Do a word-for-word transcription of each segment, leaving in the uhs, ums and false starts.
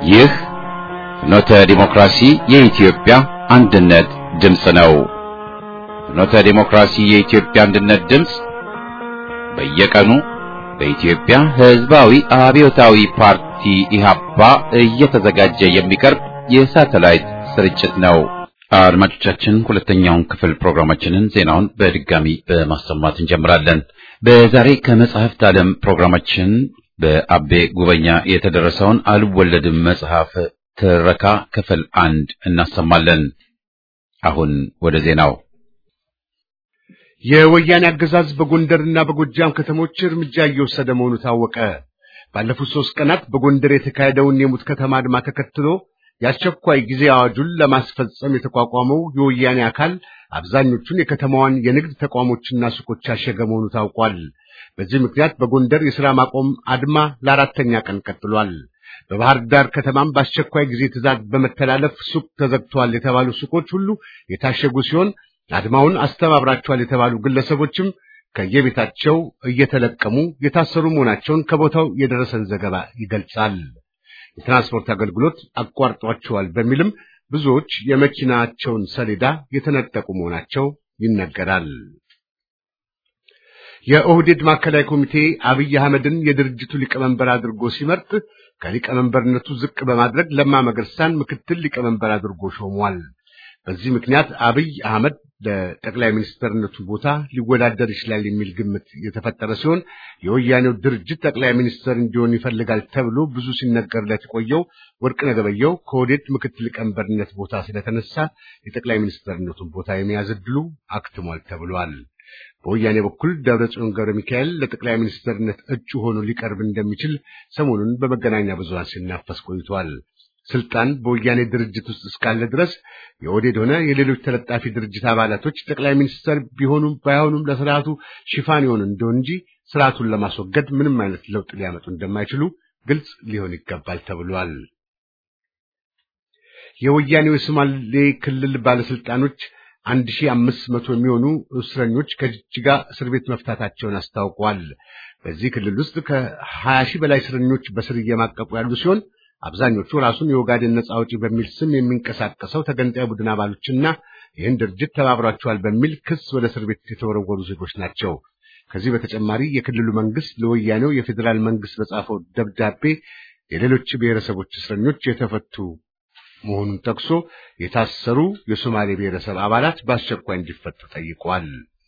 ይህ ፍኖተ ዲሞክራሲ የኢትዮጵያ አንድነት ድምፅ ነው። ፍኖተ ዲሞክራሲ የኢትዮጵያ አንድነት ድምፅ በየቀኑ በኢትዮጵያ ሕዝባዊ አብዮታዊ ፓርቲ ኢህአፓ እየተዘጋጀ የሚቀርብ የሳተላይት ስርጭት ነው። አድማጮቻችን ሁለተኛውን ክፍል ፕሮግራማችንን ዜናውን በድጋሚ በማሰማት እንጀምራለን። በዛሬ ከመጽሐፍት ዓለም ፕሮግራማችን በአቤ ጉበኛ የተደረሰውን አልወለድም መጽሐፍ ትረካ ክፍል አንድ እናሰማለን። አሁን ወደ ዜናው። የወያኔ አገዛዝ በጎንደርና በጎጃም ከተሞች እርምጃ እየወሰደ መሆኑ ታወቀ። ባለፉት ሶስት ቀናት በጎንደር የተካሄደውን የሙት ከተማ አድማ ተከትሎ የአስቸኳይ ጊዜ አዋጁን ለማስፈጸም የተቋቋመው የወያኔ አካል አብዛኞቹን የከተማዋን የንግድ ተቋሞችና ሱቆች ያሸገ መሆኑ ታውቋል። በዚህ ምክንያት በጎንደር የሥራ ማቆም አድማ ለአራተኛ ቀን ቀጥሏል። በባህር ዳር ከተማም በአስቸኳይ ጊዜ ትዕዛዝ በመተላለፍ ሱቅ ተዘግቷል የተባሉ ሱቆች ሁሉ የታሸጉ ሲሆን አድማውን አስተባብራቸዋል የተባሉ ግለሰቦችም ከየቤታቸው እየተለቀሙ የታሰሩ መሆናቸውን ከቦታው የደረሰን ዘገባ ይገልጻል። የትራንስፖርት አገልግሎት አቋርጧቸዋል በሚልም ብዙዎች የመኪናቸውን ሰሌዳ የተነጠቁ መሆናቸው ይነገራል። የኦህዴድ ማዕከላዊ ኮሚቴ አብይ አህመድን የድርጅቱ ሊቀመንበር አድርጎ ሲመርጥ ከሊቀመንበርነቱ ዝቅ በማድረግ ለማ መገርሳን ምክትል ሊቀመንበር አድርጎ ሾሟል። በዚህ ምክንያት አብይ አህመድ ለጠቅላይ ሚኒስትርነቱ ቦታ ሊወዳደር ይችላል የሚል ግምት የተፈጠረ ሲሆን የወያኔው ድርጅት ጠቅላይ ሚኒስትር እንዲሆን ይፈልጋል ተብሎ ብዙ ሲነገርለት የቆየው ወርቅነህ ገበየሁ ከኦህዴድ ምክትል ሊቀመንበርነት ቦታ ስለተነሳ የጠቅላይ ሚኒስትርነቱን ቦታ የመያዝ ዕድሉ አክትሟል ተብሏል። በወያኔ በኩል ደብረጽዮን ገብረ ሚካኤል ለጠቅላይ ሚኒስትርነት እጩ ሆኖ ሊቀርብ እንደሚችል ሰሞኑን በመገናኛ ብዙሃን ሲናፈስ ቆይቷል። ስልጣን በወያኔ ድርጅት ውስጥ እስካለ ድረስ የኦህዴድ ሆነ የሌሎች ተለጣፊ ድርጅት አባላቶች ጠቅላይ ሚኒስትር ቢሆኑም ባይሆኑም ለስርዓቱ ሽፋን ይሆን እንደው እንጂ ስርዓቱን ለማስወገድ ምንም አይነት ለውጥ ሊያመጡ እንደማይችሉ ግልጽ ሊሆን ይገባል ተብሏል። የወያኔው የሶማሌ ክልል ባለስልጣኖች አንድ ሺህ አምስት መቶ የሚሆኑ እስረኞች ከጅጅጋ እስር ቤት መፍታታቸውን አስታውቀዋል። በዚህ ክልል ውስጥ ከሀያ ሺህ በላይ እስረኞች በስር እየማቀቁ ያሉ ሲሆን አብዛኞቹ ራሱን የኦጋዴን ነጻ አውጪ በሚል ስም የሚንቀሳቀሰው ተገንጣይ ቡድን አባሎችና ይህን ድርጅት ተባብሯቸዋል በሚል ክስ ወደ እስር ቤት የተወረወሩ ዜጎች ናቸው። ከዚህ በተጨማሪ የክልሉ መንግስት ለወያኔው የፌዴራል መንግስት በጻፈው ደብዳቤ የሌሎች ብሔረሰቦች እስረኞች የተፈቱ መሆኑን ጠቅሶ የታሰሩ የሶማሌ ብሔረሰብ አባላት በአስቸኳይ እንዲፈቱ ጠይቋል።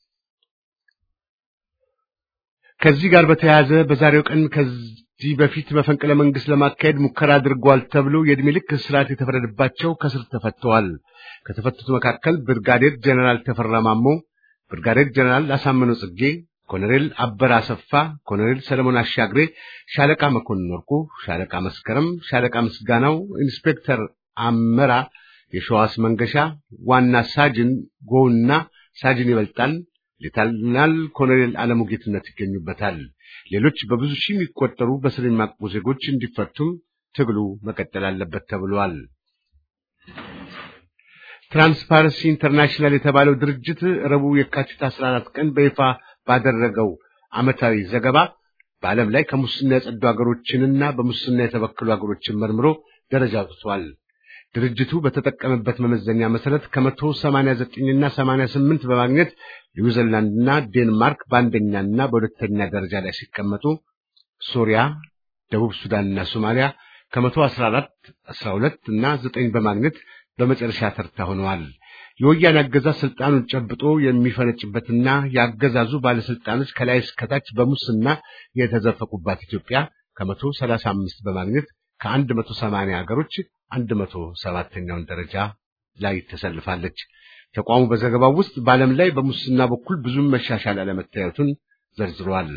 ከዚህ ጋር በተያያዘ በዛሬው ቀን ከዚህ በፊት መፈንቅለ መንግስት ለማካሄድ ሙከራ አድርጓል ተብሎ የዕድሜ ልክ እስራት የተፈረደባቸው ከስር ተፈተዋል። ከተፈቱት መካከል ብርጋዴር ጀነራል ተፈራ ማሞ፣ ብርጋዴር ጀነራል አሳምነው ጽጌ፣ ኮሎኔል አበራ አሰፋ፣ ኮሎኔል ሰለሞን አሻግሬ፣ ሻለቃ መኮንን ወርቁ፣ ሻለቃ መስከረም፣ ሻለቃ ምስጋናው፣ ኢንስፔክተር አመራ፣ የሸዋስ መንገሻ፣ ዋና ሳጅን ጎውና ሳጅን ይበልጣል፣ ሌተናል ኮሎኔል አለሙ ጌትነት ይገኙበታል። ሌሎች በብዙ ሺህ የሚቆጠሩ በስር የሚማቅቁ ዜጎች እንዲፈቱም ትግሉ መቀጠል አለበት ተብሏል። ትራንስፓረንሲ ኢንተርናሽናል የተባለው ድርጅት ረቡዕ የካቲት አስራ አራት ቀን በይፋ ባደረገው ዓመታዊ ዘገባ በዓለም ላይ ከሙስና የጸዱ ሀገሮችንና በሙስና የተበከሉ ሀገሮችን መርምሮ ደረጃ አውጥቷል። ድርጅቱ በተጠቀመበት መመዘኛ መሰረት ከመቶ ሰማንያ ዘጠኝ እና ሰማንያ ስምንት በማግኘት ኒውዚላንድና ዴንማርክ በአንደኛና በሁለተኛ ደረጃ ላይ ሲቀመጡ ሶሪያ፣ ደቡብ ሱዳንና ሶማሊያ ከመቶ አስራ አራት አስራ ሁለት እና ዘጠኝ በማግኘት በመጨረሻ ተርታ ሆነዋል። የወያኔ አገዛዝ ስልጣኑን ጨብጦ የሚፈነጭበትና የአገዛዙ ባለስልጣኖች ከላይ እስከታች በሙስና የተዘፈቁባት ኢትዮጵያ ከመቶ ሰላሳ አምስት በማግኘት ከአንድ መቶ ሰማንያ ሀገሮች አንድ መቶ ሰባተኛውን ደረጃ ላይ ተሰልፋለች። ተቋሙ በዘገባው ውስጥ በዓለም ላይ በሙስና በኩል ብዙም መሻሻል አለመታየቱን ዘርዝሯል።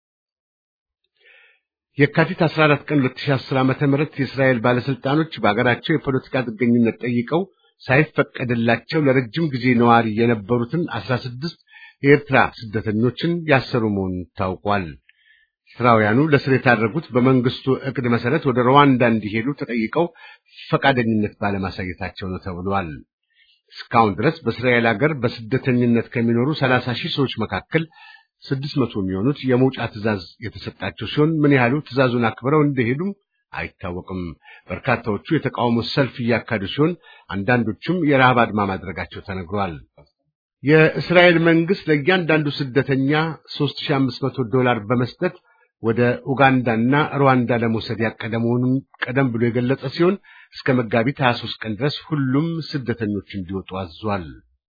የካቲት አስራ አራት ቀን ሁለት ሺህ አስር ዓመተ ምህረት የእስራኤል ባለስልጣኖች በአገራቸው የፖለቲካ ጥገኝነት ጠይቀው ሳይፈቀድላቸው ለረጅም ጊዜ ነዋሪ የነበሩትን አስራ ስድስት የኤርትራ ስደተኞችን ያሰሩ መሆኑን ታውቋል። እስራኤላውያኑ ለስር የታረጉት በመንግስቱ ዕቅድ መሰረት ወደ ሩዋንዳ እንዲሄዱ ተጠይቀው ፈቃደኝነት ባለማሳየታቸው ነው ተብሏል። እስካሁን ድረስ በእስራኤል ሀገር በስደተኝነት ከሚኖሩ ሰላሳ ሺህ ሰዎች መካከል ስድስት መቶ የሚሆኑት የመውጫ ትዕዛዝ የተሰጣቸው ሲሆን ምን ያህሉ ትዕዛዙን አክብረው እንደሄዱም አይታወቅም። በርካታዎቹ የተቃውሞ ሰልፍ ያካሄዱ ሲሆን አንዳንዶቹም የረሃብ አድማ ማድረጋቸው ተነግሯል። የእስራኤል መንግስት ለእያንዳንዱ ስደተኛ ሦስት ሺህ አምስት መቶ ዶላር በመስጠት ወደ ኡጋንዳና ሩዋንዳ ለመውሰድ ያቀደ መሆኑን ቀደም ብሎ የገለጸ ሲሆን እስከ መጋቢት ሃያ ሦስት ቀን ድረስ ሁሉም ስደተኞች እንዲወጡ አዟል።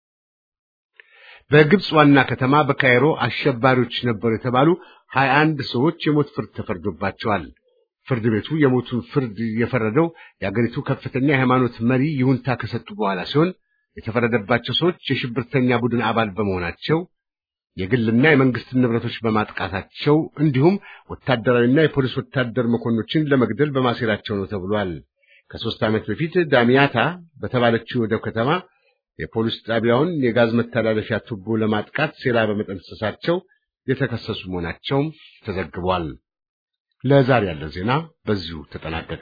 በግብጽ ዋና ከተማ በካይሮ አሸባሪዎች ነበሩ የተባሉ ሃያ አንድ ሰዎች የሞት ፍርድ ተፈርዶባቸዋል። ፍርድ ቤቱ የሞቱን ፍርድ የፈረደው የአገሪቱ ከፍተኛ የሃይማኖት መሪ ይሁንታ ከሰጡ በኋላ ሲሆን የተፈረደባቸው ሰዎች የሽብርተኛ ቡድን አባል በመሆናቸው የግልና የመንግስት ንብረቶች በማጥቃታቸው እንዲሁም ወታደራዊና የፖሊስ ወታደር መኮንኖችን ለመግደል በማሴራቸው ነው ተብሏል። ከሶስት ዓመት በፊት ዳሚያታ በተባለችው ወደ ከተማ የፖሊስ ጣቢያውን የጋዝ መተላለፊያ ቱቦ ለማጥቃት ሴራ በመጠንሰሳቸው የተከሰሱ መሆናቸው ተዘግቧል። ለዛሬ ያለው ዜና በዚሁ ተጠናቀቀ።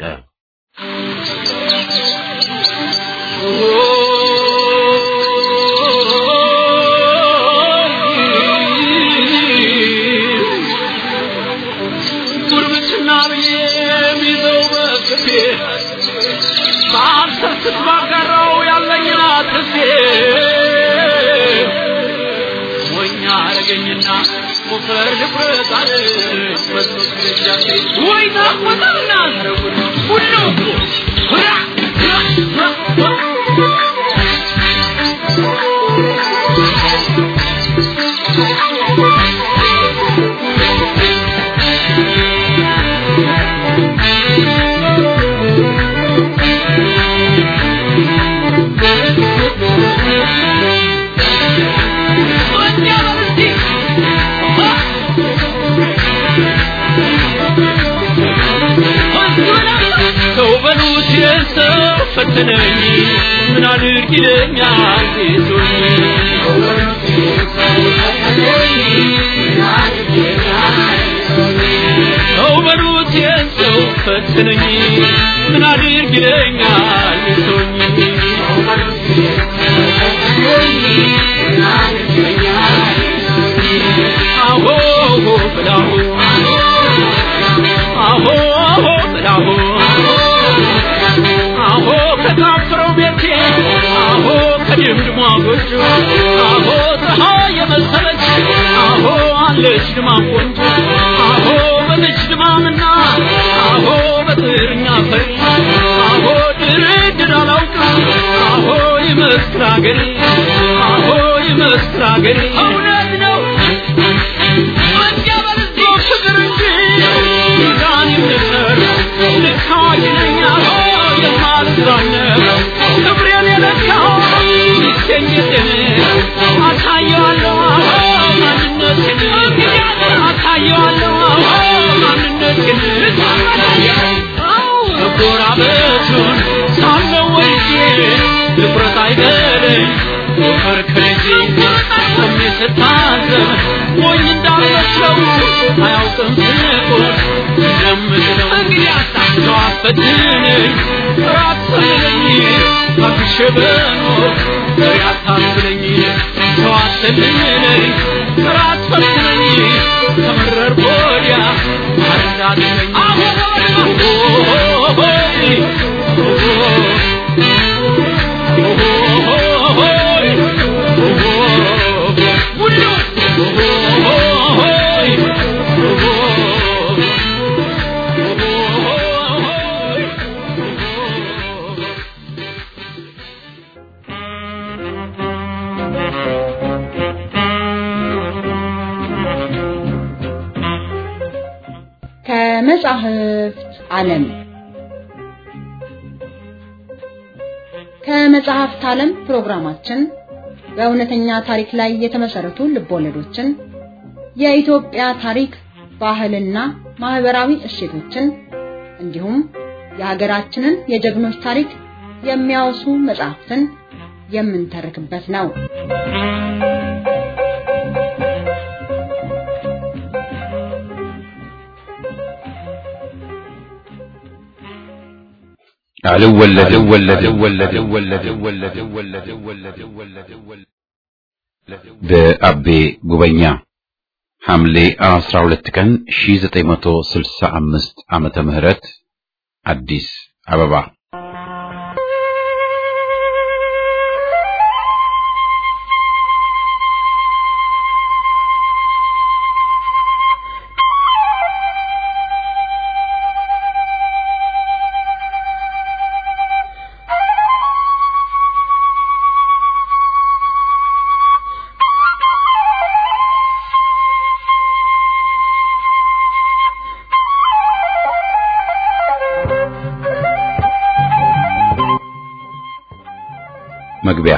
ባጋራው ያለኝና ተሴ ወኛ አረገኝና ወፈር ልፍረጣል ወጥቶ ደጃቴ ወይና ወጣና አረጉ ሁሉ ሁራ ፈተነኝ ምን አድርግ ይለኛል ጌቶኝ ሰው በሉት የሰው ፈተነኝ ምን አድርግ ይለኛል ጌቶኝ አሆ ብላሁ አሆ ብላሁ አሆ ከታፍረው ቤቴ አሆ ከድምድሟ ጎጆ አሆ ፀሐይ የመሰለች አሆ አለች ድማ ቆንጆ አሆ በልጅ ድማምና አሆ በጥርኛ ፈሪ አሆ ድርድር አላውቅም አሆ ይመስክር አገሬ አሆ ይመስክር አገሬ እውነት ነው ወንጀበልቶ ፍቅር እንጂ ሚዛን ይምሰር ልካጅነኛ የማልዛነው ክብሬን የለካው ይገኝትን አታየዋለሁ ማንነትን አታየዋለሁ ማንነትን መጎራበቱን ሳለው ወይጄ ልቁረጥ አይገለኝ ወፈርከረጂ ሰሜ ስታዘብ ሞኝ እንዳልመስለው አያውቅም ፍቅር እንደምትለው እንግዲህ አታለው አፈትነኝ ራትሰለኝ አክሸበኖ ያታስለኝ ተዋሰልኝ ራትሰለኝ ተመረር ቦዲያ አርዳለኝ ከመጽሐፍት ዓለም ከመጽሐፍት ዓለም ፕሮግራማችን በእውነተኛ ታሪክ ላይ የተመሰረቱ ልቦለዶችን የኢትዮጵያ ታሪክ ባህልና ማህበራዊ እሴቶችን እንዲሁም የሀገራችንን የጀግኖች ታሪክ የሚያወሱ መጽሐፍትን የምንተርክበት ነው። አልወለድ ወለድ ወለድ ወለድ ወለድ ወለድ ወለድ ወለድ ወለድ በአቤ ጉበኛ ሐምሌ አስራ ሁለት ቀን ሺህ ዘጠኝ መቶ ስልሳ አምስት ዓመተ ምህረት አዲስ አበባ። መግቢያ።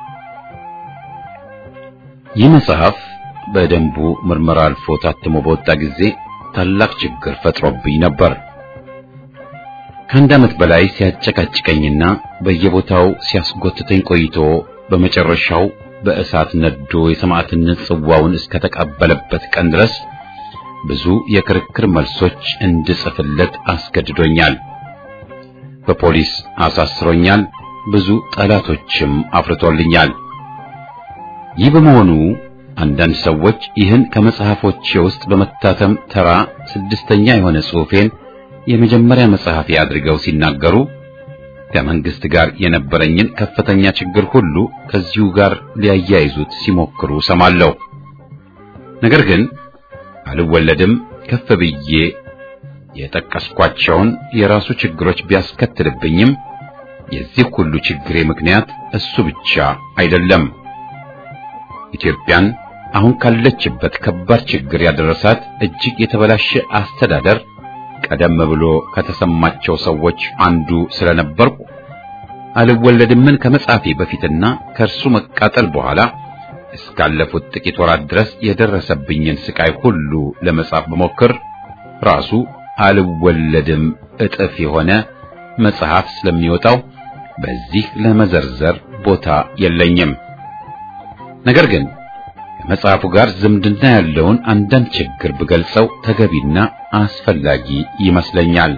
ይህ መጽሐፍ በደንቡ ምርመራ አልፎ ታትሞ በወጣ ጊዜ ታላቅ ችግር ፈጥሮብኝ ነበር። ከአንድ ዓመት በላይ ሲያጨቃጭቀኝና በየቦታው ሲያስጎትተኝ ቆይቶ በመጨረሻው በእሳት ነዶ የሰማዕትነት ጽዋውን እስከተቀበለበት ቀን ድረስ ብዙ የክርክር መልሶች እንድጽፍለት አስገድዶኛል። በፖሊስ አሳስሮኛል። ብዙ ጠላቶችም አፍርቶልኛል። ይህ በመሆኑ አንዳንድ ሰዎች ይህን ከመጽሐፎቼ ውስጥ በመታተም ተራ ስድስተኛ የሆነ ጽሑፌን የመጀመሪያ መጽሐፌ አድርገው ሲናገሩ ከመንግስት ጋር የነበረኝን ከፍተኛ ችግር ሁሉ ከዚሁ ጋር ሊያያይዙት ሲሞክሩ ሰማለሁ። ነገር ግን አልወለድም ከፍ ብዬ የጠቀስኳቸውን የራሱ ችግሮች ቢያስከትልብኝም የዚህ ሁሉ ችግሬ ምክንያት እሱ ብቻ አይደለም። ኢትዮጵያን አሁን ካለችበት ከባድ ችግር ያደረሳት እጅግ የተበላሸ አስተዳደር ቀደም ብሎ ከተሰማቸው ሰዎች አንዱ ስለነበርኩ አልወለድምን ከመጻፌ በፊትና ከእርሱ መቃጠል በኋላ እስካለፉት ጥቂት ወራት ድረስ የደረሰብኝን ስቃይ ሁሉ ለመጻፍ በሞክር ራሱ አልወለድም እጥፍ የሆነ መጽሐፍ ስለሚወጣው በዚህ ለመዘርዘር ቦታ የለኝም። ነገር ግን ከመጽሐፉ ጋር ዝምድና ያለውን አንዳንድ ችግር ብገልጸው ተገቢና አስፈላጊ ይመስለኛል።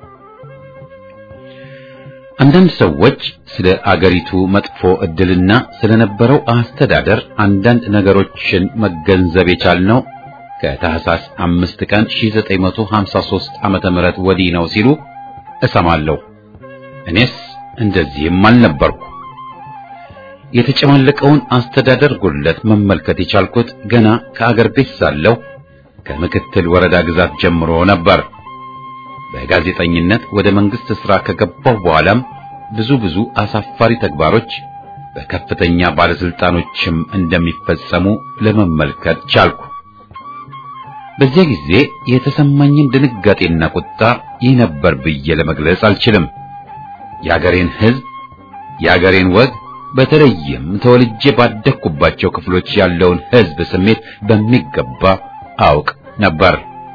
አንዳንድ ሰዎች ስለ አገሪቱ መጥፎ ዕድልና ስለነበረው አስተዳደር አንዳንድ ነገሮችን መገንዘብ የቻልነው ከታህሳስ አምስት ቀን ሺህ ዘጠኝ መቶ ሃምሳ ሦስት ዓመተ ምህረት ወዲህ ነው ሲሉ እሰማለሁ። እኔስ እንደዚህም አልነበርኩ። የተጨማለቀውን አስተዳደር ጉድለት መመልከት የቻልኩት ገና ከአገር ቤት ሳለሁ ከምክትል ወረዳ ግዛት ጀምሮ ነበር። በጋዜጠኝነት ወደ መንግስት ሥራ ከገባሁ በኋላም ብዙ ብዙ አሳፋሪ ተግባሮች በከፍተኛ ባለስልጣኖችም እንደሚፈጸሙ ለመመልከት ቻልኩ። በዚያ ጊዜ የተሰማኝን ድንጋጤና ቁጣ ይህ ነበር ብዬ ለመግለጽ አልችልም። የአገሬን ሕዝብ፣ የአገሬን ወግ፣ በተለይም ተወልጄ ባደግኩባቸው ክፍሎች ያለውን ሕዝብ ስሜት በሚገባ አውቅ ነበር።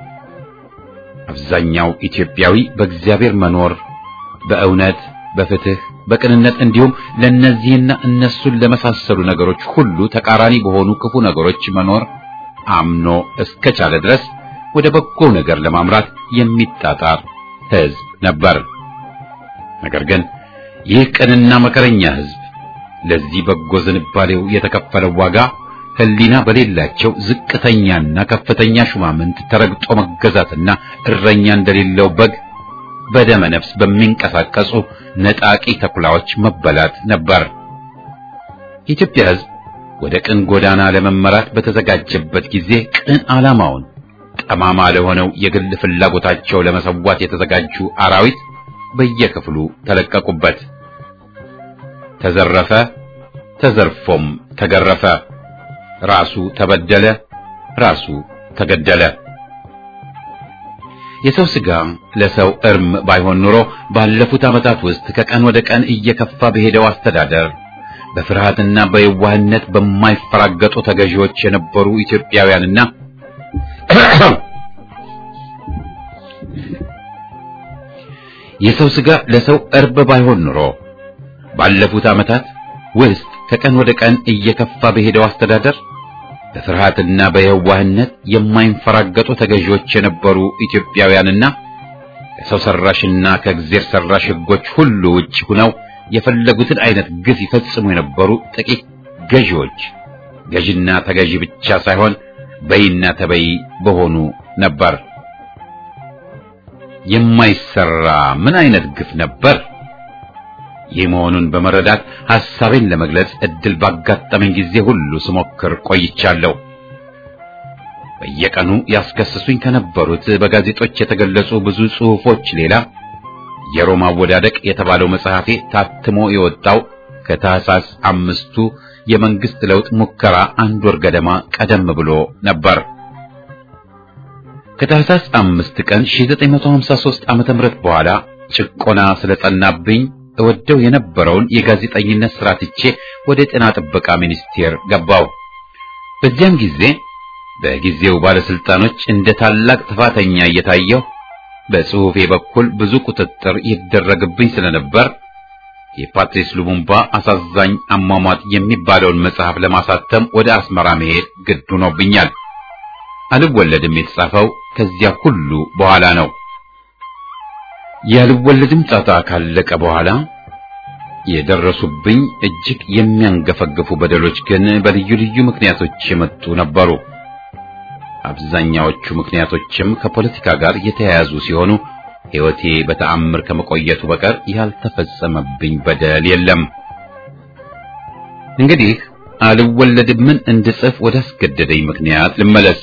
አብዛኛው ኢትዮጵያዊ በእግዚአብሔር መኖር፣ በእውነት፣ በፍትህ፣ በቅንነት እንዲሁም ለነዚህና እነሱን ለመሳሰሉ ነገሮች ሁሉ ተቃራኒ በሆኑ ክፉ ነገሮች መኖር አምኖ እስከቻለ ድረስ ወደ በጎ ነገር ለማምራት የሚጣጣር ሕዝብ ነበር። ነገር ግን ይህ ቅንና መከረኛ ሕዝብ ለዚህ በጎ ዝንባሌው የተከፈለው ዋጋ ሕሊና በሌላቸው ዝቅተኛና ከፍተኛ ሹማምንት ተረግጦ መገዛትና እረኛ እንደሌለው በግ በደመ ነፍስ በሚንቀሳቀሱ ነጣቂ ተኩላዎች መበላት ነበር። የኢትዮጵያ ሕዝብ ወደ ቅን ጎዳና ለመመራት በተዘጋጀበት ጊዜ ቅን ዓላማውን ጠማማ ለሆነው የግል ፍላጎታቸው ለመሰዋት የተዘጋጁ አራዊት በየክፍሉ ተለቀቁበት። ተዘረፈ፣ ተዘርፎም ተገረፈ። ራሱ ተበደለ፣ ራሱ ተገደለ። የሰው ሥጋ ለሰው እርም ባይሆን ኑሮ ባለፉት ዓመታት ውስጥ ከቀን ወደ ቀን እየከፋ በሄደው አስተዳደር በፍርሃትና በየዋህነት በማይፈራገጡ ተገዢዎች የነበሩ ኢትዮጵያውያንና የሰው ሥጋ ለሰው እርም ባይሆን ኑሮ ባለፉት ዓመታት ውስጥ ከቀን ወደ ቀን እየከፋ በሄደው አስተዳደር በፍርሃትና በየዋህነት የማይፈራገጡ ተገዢዎች የነበሩ ኢትዮጵያውያንና ከሰው ሰራሽና ከእግዚአብሔር ሰራሽ ሕጎች ሁሉ ውጭ ሆነው የፈለጉትን አይነት ግፍ ይፈጽሙ የነበሩ ጥቂት ገዢዎች ገዢና ተገዢ ብቻ ሳይሆን በይና ተበይ በሆኑ ነበር። የማይሰራ ምን አይነት ግፍ ነበር? ይህ መሆኑን በመረዳት ሐሳቤን ለመግለጽ እድል ባጋጠመኝ ጊዜ ሁሉ ስሞክር ቆይቻለሁ። በየቀኑ ያስከስሱኝ ከነበሩት በጋዜጦች የተገለጹ ብዙ ጽሑፎች ሌላ የሮማ አወዳደቅ የተባለው መጽሐፌ ታትሞ የወጣው ከታህሳስ አምስቱ የመንግስት ለውጥ ሙከራ አንድ ወር ገደማ ቀደም ብሎ ነበር። ከታህሳስ አምስት ቀን ሺህ ዘጠኝ መቶ ሃምሳ ሦስት ዓመተ ምህረት በኋላ ጭቆና ስለጸናብኝ እወደው የነበረውን የጋዜጠኝነት ሥራ ትቼ ወደ ጤና ጥበቃ ሚኒስቴር ገባው። በዚያም ጊዜ በጊዜው ባለስልጣኖች እንደ ታላቅ ጥፋተኛ እየታየሁ በጽሑፌ በኩል ብዙ ቁጥጥር ይደረግብኝ ስለነበር የፓትሪስ ሉሙምባ አሳዛኝ አሟሟት የሚባለውን መጽሐፍ ለማሳተም ወደ አስመራ መሄድ ግድ ሆኖብኛል። አልወለድም የተጻፈው ከዚያ ሁሉ በኋላ ነው። ያልወለድም ጣጣ ካለቀ በኋላ የደረሱብኝ እጅግ የሚያንገፈግፉ በደሎች ግን በልዩ ልዩ ምክንያቶች የመጡ ነበሩ። አብዛኛዎቹ ምክንያቶችም ከፖለቲካ ጋር የተያያዙ ሲሆኑ ሕይወቴ በተአምር ከመቆየቱ በቀር ያልተፈጸመብኝ በደል የለም። እንግዲህ አልወለድምን እንድጽፍ ወደ አስገደደኝ ምክንያት ልመለስ።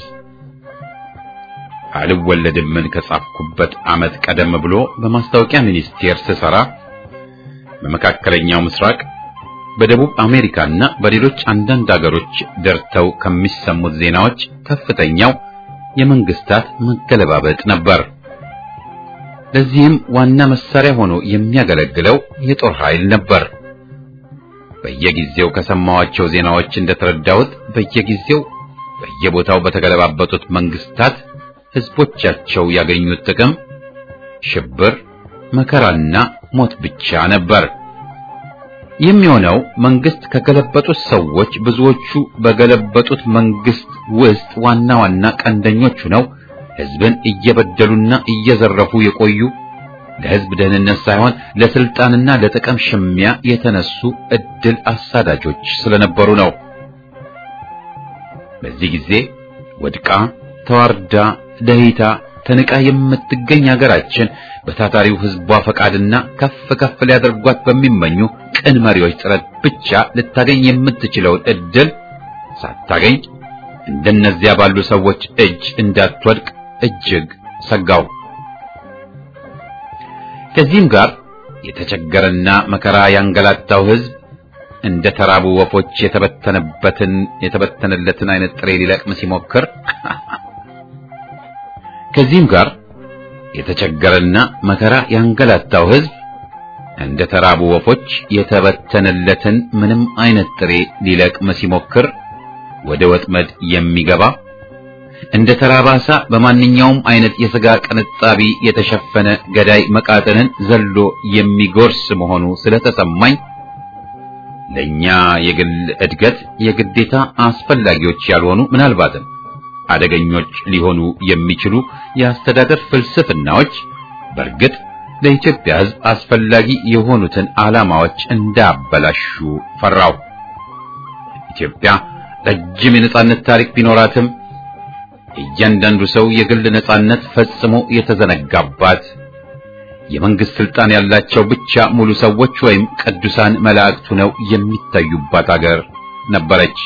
አልወለድምን ከጻፍኩበት ዓመት ቀደም ብሎ በማስታወቂያ ሚኒስቴር ስሰራ በመካከለኛው ምስራቅ፣ በደቡብ አሜሪካና በሌሎች አንዳንድ አገሮች ደርተው ከሚሰሙት ዜናዎች ከፍተኛው የመንግስታት መገለባበጥ ነበር። ለዚህም ዋና መሳሪያ ሆኖ የሚያገለግለው የጦር ኃይል ነበር። በየጊዜው ከሰማዋቸው ዜናዎች እንደተረዳሁት በየጊዜው በየቦታው በተገለባበጡት መንግስታት ህዝቦቻቸው ያገኙት ጥቅም ሽብር፣ መከራና ሞት ብቻ ነበር። የሚሆነው መንግስት ከገለበጡት ሰዎች ብዙዎቹ በገለበጡት መንግስት ውስጥ ዋና ዋና ቀንደኞች ሆነው ህዝብን እየበደሉና እየዘረፉ የቆዩ ለህዝብ ደህንነት ሳይሆን ለስልጣንና ለጥቅም ሽሚያ የተነሱ እድል አሳዳጆች ስለነበሩ ነው። በዚህ ጊዜ ወድቃ ተዋርዳ ደህይታ ተንቃ የምትገኝ ሀገራችን በታታሪው ህዝቧ ፈቃድና ከፍ ከፍ ሊያደርጓት በሚመኙ ቅን መሪዎች ጥረት ብቻ ልታገኝ የምትችለውን እድል ሳታገኝ እንደነዚያ ባሉ ሰዎች እጅ እንዳትወድቅ እጅግ ሰጋው። ከዚህም ጋር የተቸገረና መከራ ያንገላታው ህዝብ እንደ ተራቡ ወፎች የተበተነበትን የተበተነለትን አይነት ጥሬ ሊለቅም ሲሞክር ከዚህም ጋር የተቸገረና መከራ ያንገላታው ህዝብ እንደ ተራቡ ወፎች የተበተነለትን ምንም አይነት ጥሬ ሊለቅም ሲሞክር ወደ ወጥመድ የሚገባ እንደ ተራባሳ በማንኛውም አይነት የሥጋ ቅንጣቢ የተሸፈነ ገዳይ መቃጠንን ዘሎ የሚጎርስ መሆኑ ስለተሰማኝ ለኛ የግል እድገት የግዴታ አስፈላጊዎች ያልሆኑ ምናልባትም አደገኞች ሊሆኑ የሚችሉ የአስተዳደር ፍልስፍናዎች በእርግጥ ለኢትዮጵያ ህዝብ አስፈላጊ የሆኑትን ዓላማዎች እንዳበላሹ ፈራው። ኢትዮጵያ ረጅም የነጻነት ታሪክ ቢኖራትም እያንዳንዱ ሰው የግል ነጻነት ፈጽሞ የተዘነጋባት የመንግስት ስልጣን ያላቸው ብቻ ሙሉ ሰዎች ወይም ቅዱሳን መላእክቱ ነው የሚታዩባት ሀገር ነበረች።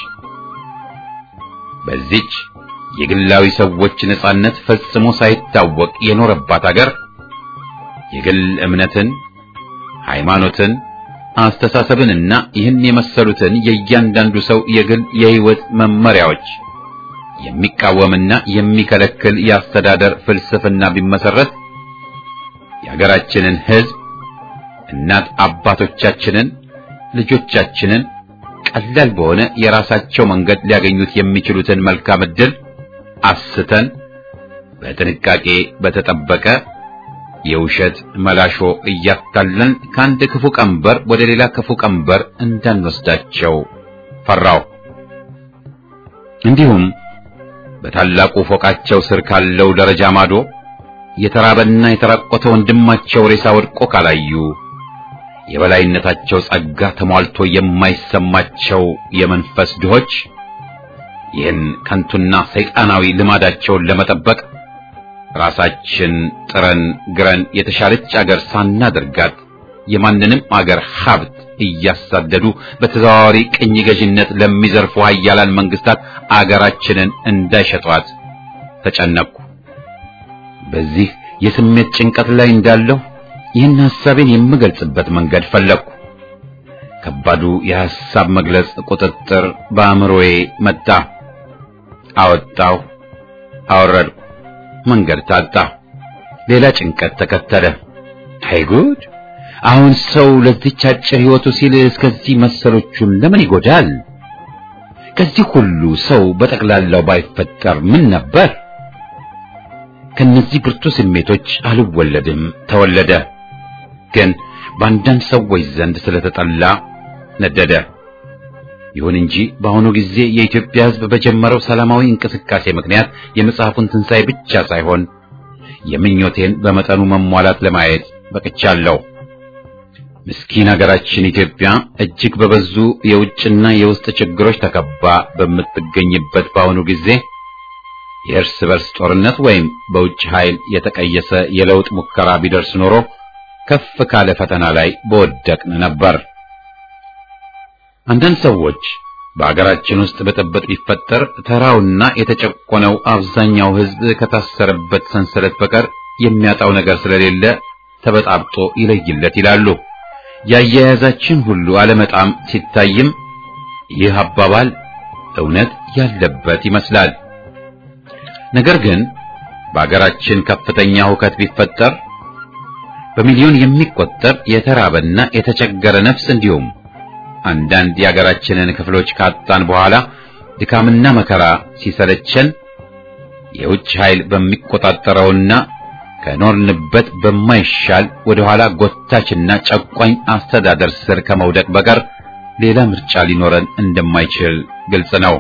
በዚች የግላዊ ሰዎች ነጻነት ፈጽሞ ሳይታወቅ የኖረባት ሀገር የግል እምነትን፣ ሃይማኖትን፣ አስተሳሰብንና ይህን የመሰሉትን የእያንዳንዱ ሰው የግል የህይወት መመሪያዎች የሚቃወምና የሚከለክል የአስተዳደር ፍልስፍና ቢመሰረት የሀገራችንን ህዝብ እናት አባቶቻችንን ልጆቻችንን ቀላል በሆነ የራሳቸው መንገድ ሊያገኙት የሚችሉትን መልካም ዕድል አስተን በጥንቃቄ በተጠበቀ የውሸት መላሾ እያታለን ከአንድ ክፉ ቀንበር ወደ ሌላ ክፉ ቀንበር እንዳንወስዳቸው ፈራው። እንዲሁም በታላቁ ፎቃቸው ስር ካለው ደረጃ ማዶ የተራበና የተራቆተ ወንድማቸው ሬሳ ወድቆ ካላዩ የበላይነታቸው ጸጋ ተሟልቶ የማይሰማቸው የመንፈስ ድሆች ይህን ከንቱና ሰይጣናዊ ልማዳቸውን ለመጠበቅ ራሳችን ጥረን ግረን የተሻለች አገር ሳናደርጋት የማንንም አገር ሀብት እያሳደዱ በተዘዋዋሪ ቅኝ ገዥነት ለሚዘርፉ ኃያላን መንግስታት አገራችንን እንዳይሸጧት ተጨነቅኩ። በዚህ የስሜት ጭንቀት ላይ እንዳለሁ ይህን ሐሳቤን የምገልጽበት መንገድ ፈለግኩ። ከባዱ የሐሳብ መግለጽ ቁጥጥር በአእምሮዬ መጣ። አወጣው፣ አወረድኩ። መንገድ ታጣ። ሌላ ጭንቀት ተከተለ። አይጉድ! አሁን ሰው ለዚህች አጭር ሕይወቱ ሲል እስከዚህ መሰሎቹን ለምን ይጎዳል? ከዚህ ሁሉ ሰው በጠቅላላው ባይፈጠር ምን ነበር? ከነዚህ ብርቱ ስሜቶች አልወለድም ተወለደ። ግን በአንዳንድ ሰዎች ዘንድ ስለተጠላ ነደደ። ይሁን እንጂ በአሁኑ ጊዜ የኢትዮጵያ ሕዝብ በጀመረው ሰላማዊ እንቅስቃሴ ምክንያት የመጽሐፉን ትንሣኤ ብቻ ሳይሆን የምኞቴን በመጠኑ መሟላት ለማየት በቅቻለሁ። ምስኪን ሀገራችን ኢትዮጵያ እጅግ በበዙ የውጭና የውስጥ ችግሮች ተከባ በምትገኝበት በአሁኑ ጊዜ የእርስ በርስ ጦርነት ወይም በውጭ ኃይል የተቀየሰ የለውጥ ሙከራ ቢደርስ ኖሮ ከፍ ካለ ፈተና ላይ በወደቅን ነበር። አንዳንድ ሰዎች በአገራችን ውስጥ ብጥብጥ ቢፈጠር ተራውና የተጨቆነው አብዛኛው ሕዝብ ከታሰረበት ሰንሰለት በቀር የሚያጣው ነገር ስለሌለ ተበጣብጦ ይለይለት ይላሉ። ያያያዛችን ሁሉ አለመጣም ሲታይም ይህ አባባል እውነት ያለበት ይመስላል። ነገር ግን በአገራችን ከፍተኛ ሁከት ቢፈጠር በሚሊዮን የሚቆጠር የተራበና የተቸገረ ነፍስ እንዲሁም አንዳንድ የአገራችንን ክፍሎች ካጣን በኋላ ድካምና መከራ ሲሰለቸን የውጭ ኃይል በሚቆጣጠረውና ከኖርንበት በማይሻል ወደ ኋላ ጎታችና ጨቋኝ አስተዳደር ስር ከመውደቅ በቀር ሌላ ምርጫ ሊኖረን እንደማይችል ግልጽ ነው።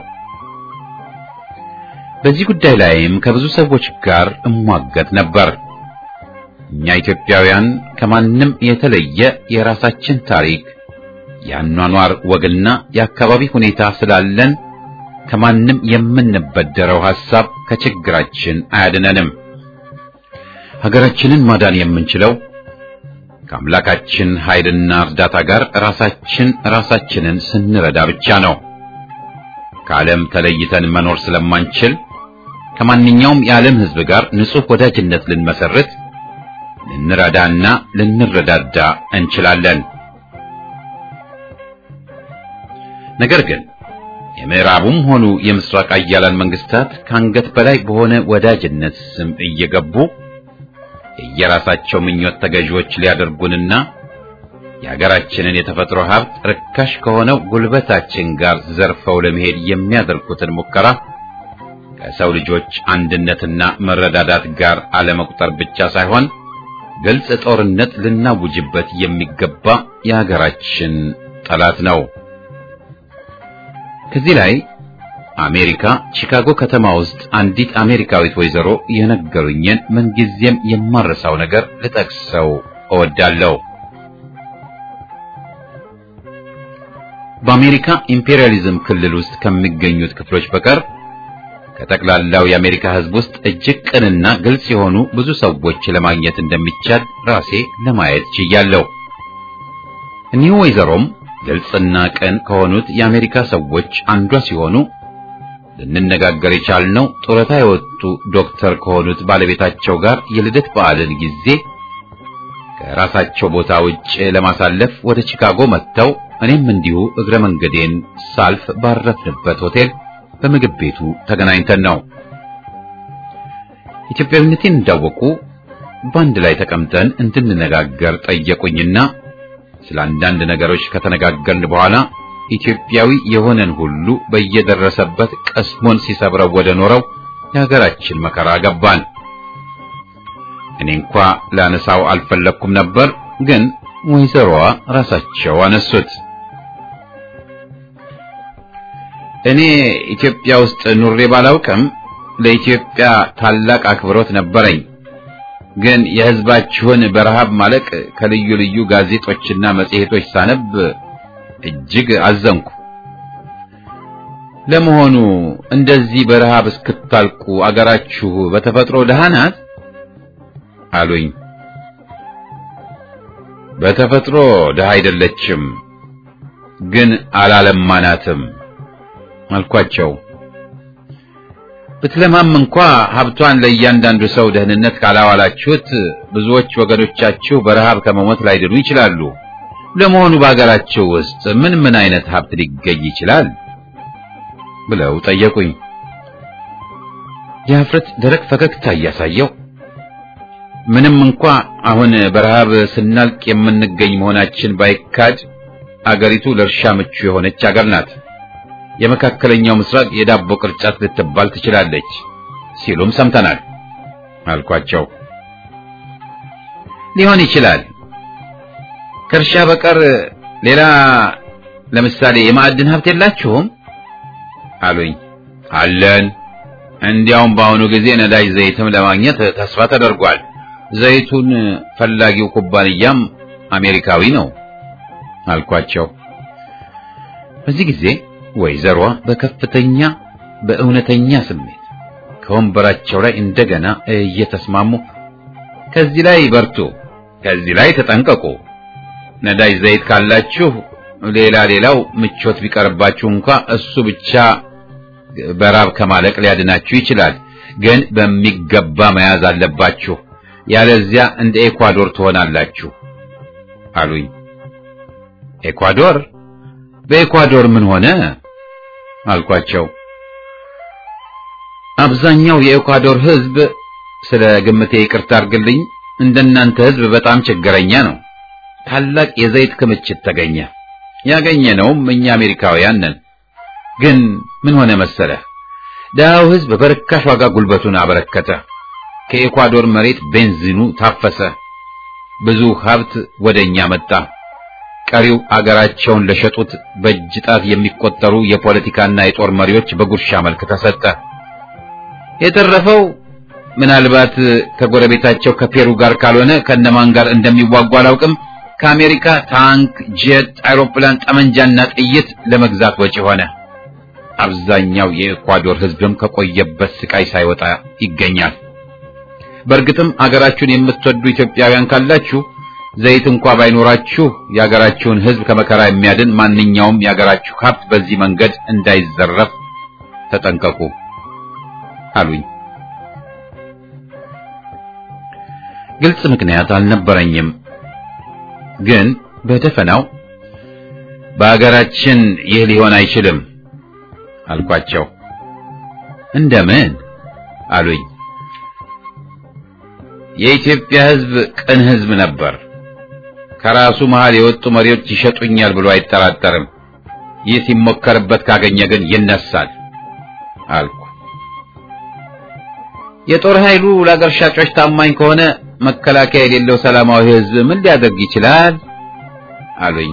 በዚህ ጉዳይ ላይም ከብዙ ሰዎች ጋር እሟገት ነበር። እኛ ኢትዮጵያውያን ከማንም የተለየ የራሳችን ታሪክ፣ የአኗኗር ወግና የአካባቢ ሁኔታ ስላለን ከማንም የምንበደረው ሐሳብ ከችግራችን አያድነንም። ሀገራችንን ማዳን የምንችለው ከአምላካችን ኃይልና እርዳታ ጋር ራሳችን ራሳችንን ስንረዳ ብቻ ነው። ከዓለም ተለይተን መኖር ስለማንችል ከማንኛውም የዓለም ሕዝብ ጋር ንጹሕ ወዳጅነት ልንመሰርት፣ ልንረዳና ልንረዳዳ እንችላለን። ነገር ግን የምዕራቡም ሆኑ የምስራቅ አያላን መንግስታት ከአንገት በላይ በሆነ ወዳጅነት ስም እየገቡ የየራሳቸው ምኞት ተገዢዎች ሊያደርጉንና የሀገራችንን የተፈጥሮ ሀብት ርካሽ ከሆነው ጉልበታችን ጋር ዘርፈው ለመሄድ የሚያደርጉትን ሙከራ ከሰው ልጆች አንድነትና መረዳዳት ጋር አለመቁጠር ብቻ ሳይሆን ግልጽ ጦርነት ልናውጅበት የሚገባ የሀገራችን ጠላት ነው። ከዚህ ላይ አሜሪካ ቺካጎ ከተማ ውስጥ አንዲት አሜሪካዊት ወይዘሮ የነገሩኝን ምንጊዜም የማረሳው ነገር ልጠቅሰው እወዳለሁ። በአሜሪካ ኢምፔሪያሊዝም ክልል ውስጥ ከሚገኙት ክፍሎች በቀር ከጠቅላላው የአሜሪካ ሕዝብ ውስጥ እጅግ ቅንና ግልጽ የሆኑ ብዙ ሰዎች ለማግኘት እንደሚቻል ራሴ ለማየት ችያለሁ። እኒሁ ወይዘሮም ግልጽና ቅን ከሆኑት የአሜሪካ ሰዎች አንዷ ሲሆኑ ልንነጋገር የቻልነው ጡረታ የወጡ ዶክተር ከሆኑት ባለቤታቸው ጋር የልደት በዓልን ጊዜ ከራሳቸው ቦታ ውጭ ለማሳለፍ ወደ ቺካጎ መጥተው እኔም እንዲሁ እግረ መንገዴን ሳልፍ ባረፍንበት ሆቴል በምግብ ቤቱ ተገናኝተን ነው። ኢትዮጵያዊነቴን እንዳወቁ በአንድ ላይ ተቀምጠን እንድንነጋገር ጠየቁኝና ስለ አንዳንድ ነገሮች ከተነጋገርን በኋላ ኢትዮጵያዊ የሆነን ሁሉ በየደረሰበት ቀስሞን ሲሰብረው ወደ ኖረው የሀገራችን መከራ ገባን። እኔ እንኳ ላነሳው አልፈለኩም ነበር፣ ግን ወይዘሮዋ ራሳቸው አነሱት። እኔ ኢትዮጵያ ውስጥ ኑሬ ባላውቅም ለኢትዮጵያ ታላቅ አክብሮት ነበረኝ። ግን የሕዝባችሁን በረሃብ ማለቅ ከልዩ ልዩ ጋዜጦችና መጽሔቶች ሳነብ እጅግ አዘንኩ። ለመሆኑ እንደዚህ በረሃብ እስክታልቁ አገራችሁ በተፈጥሮ ደሃ ናት አሉኝ። በተፈጥሮ ደሃ አይደለችም፣ ግን አላለማናትም አልኳቸው። ብትለማም እንኳ ሀብቷን ለእያንዳንዱ ሰው ደህንነት ካላዋላችሁት ብዙዎች ወገኖቻችሁ በረሃብ ከመሞት ላይድኑ ይችላሉ። ለመሆኑ በአገራችሁ ውስጥ ምን ምን አይነት ሀብት ሊገኝ ይችላል ብለው ጠየቁኝ። የሀፍረት ደረቅ ፈገግታ እያሳየው ምንም እንኳ አሁን በረሃብ ስናልቅ የምንገኝ መሆናችን ባይካድ አገሪቱ ለእርሻ ምቹ የሆነች አገር ናት። የመካከለኛው ምስራቅ የዳቦ ቅርጫት ልትባል ትችላለች ሲሉም ሰምተናል አልኳቸው። ሊሆን ይችላል። ከእርሻ በቀር ሌላ ለምሳሌ የማዕድን ሀብት የላችሁም አሉኝ። አለን። እንዲያውም በአሁኑ ጊዜ ነዳጅ ዘይትም ለማግኘት ተስፋ ተደርጓል። ዘይቱን ፈላጊው ኩባንያም አሜሪካዊ ነው አልኳቸው። በዚህ ጊዜ ወይዘሯ በከፍተኛ በእውነተኛ ስሜት ከወንበራቸው ላይ እንደገና እየተስማሙ ከዚህ ላይ በርቱ፣ ከዚህ ላይ ተጠንቀቁ፣ ነዳጅ ዘይት ካላችሁ ሌላ ሌላው ምቾት ቢቀርባችሁ እንኳ እሱ ብቻ በራብ ከማለቅ ሊያድናችሁ ይችላል፣ ግን በሚገባ መያዝ አለባችሁ፣ ያለዚያ እንደ ኤኳዶር ትሆናላችሁ አሉኝ። ኤኳዶር? በኤኳዶር ምን ሆነ አልኳቸው። አብዛኛው የኤኳዶር ሕዝብ ስለ ግምቴ ይቅርታ አድርግልኝ እንደናንተ ሕዝብ በጣም ችግረኛ ነው። ታላቅ የዘይት ክምችት ተገኘ። ያገኘነውም እኛ አሜሪካውያን ነን። ግን ምን ሆነ መሰለህ? ደሃው ሕዝብ በርካሽ ዋጋ ጉልበቱን አበረከተ። ከኤኳዶር መሬት ቤንዚኑ ታፈሰ። ብዙ ሀብት ወደኛ መጣ። ቀሪው አገራቸውን ለሸጡት በእጅ ጣት የሚቆጠሩ የፖለቲካና የጦር መሪዎች በጉርሻ መልክ ተሰጠ። የተረፈው ምናልባት ከጎረቤታቸው ከፔሩ ጋር ካልሆነ ከነማን ጋር እንደሚዋጉ አላውቅም፣ ከአሜሪካ ታንክ፣ ጄት፣ አይሮፕላን፣ ጠመንጃና ጥይት ለመግዛት ወጪ ሆነ። አብዛኛው የኤኳዶር ሕዝብም ከቆየበት ስቃይ ሳይወጣ ይገኛል። በእርግጥም አገራችሁን የምትወዱ ኢትዮጵያውያን ካላችሁ ዘይት እንኳ ባይኖራችሁ የአገራችሁን ሕዝብ ከመከራ የሚያድን ማንኛውም የአገራችሁ ሀብት በዚህ መንገድ እንዳይዘረፍ ተጠንቀቁ አሉኝ። ግልጽ ምክንያት አልነበረኝም፣ ግን በደፈናው በአገራችን ይህ ሊሆን አይችልም አልኳቸው። እንደምን አሉኝ። የኢትዮጵያ ሕዝብ ቅን ሕዝብ ነበር። ከራሱ መሃል የወጡ መሪዎች ይሸጡኛል ብሎ አይጠራጠርም። ይህ ሲሞከርበት ካገኘ ግን ይነሳል አልኩ። የጦር ኃይሉ ለአገር ሻጮች ታማኝ ከሆነ መከላከያ የሌለው ሰላማዊ ሕዝብ ምን ሊያደርግ ይችላል አሉኝ።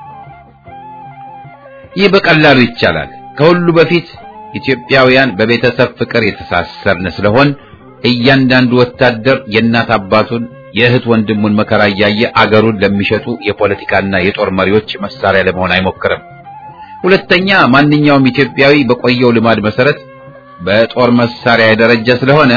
ይህ በቀላሉ ይቻላል። ከሁሉ በፊት ኢትዮጵያውያን በቤተሰብ ፍቅር የተሳሰርን ስለሆን እያንዳንዱ ወታደር የእናት አባቱን የእህት ወንድሙን መከራ እያየ አገሩን ለሚሸጡ የፖለቲካና የጦር መሪዎች መሳሪያ ለመሆን አይሞክርም። ሁለተኛ፣ ማንኛውም ኢትዮጵያዊ በቆየው ልማድ መሰረት በጦር መሳሪያ የደረጀ ስለሆነ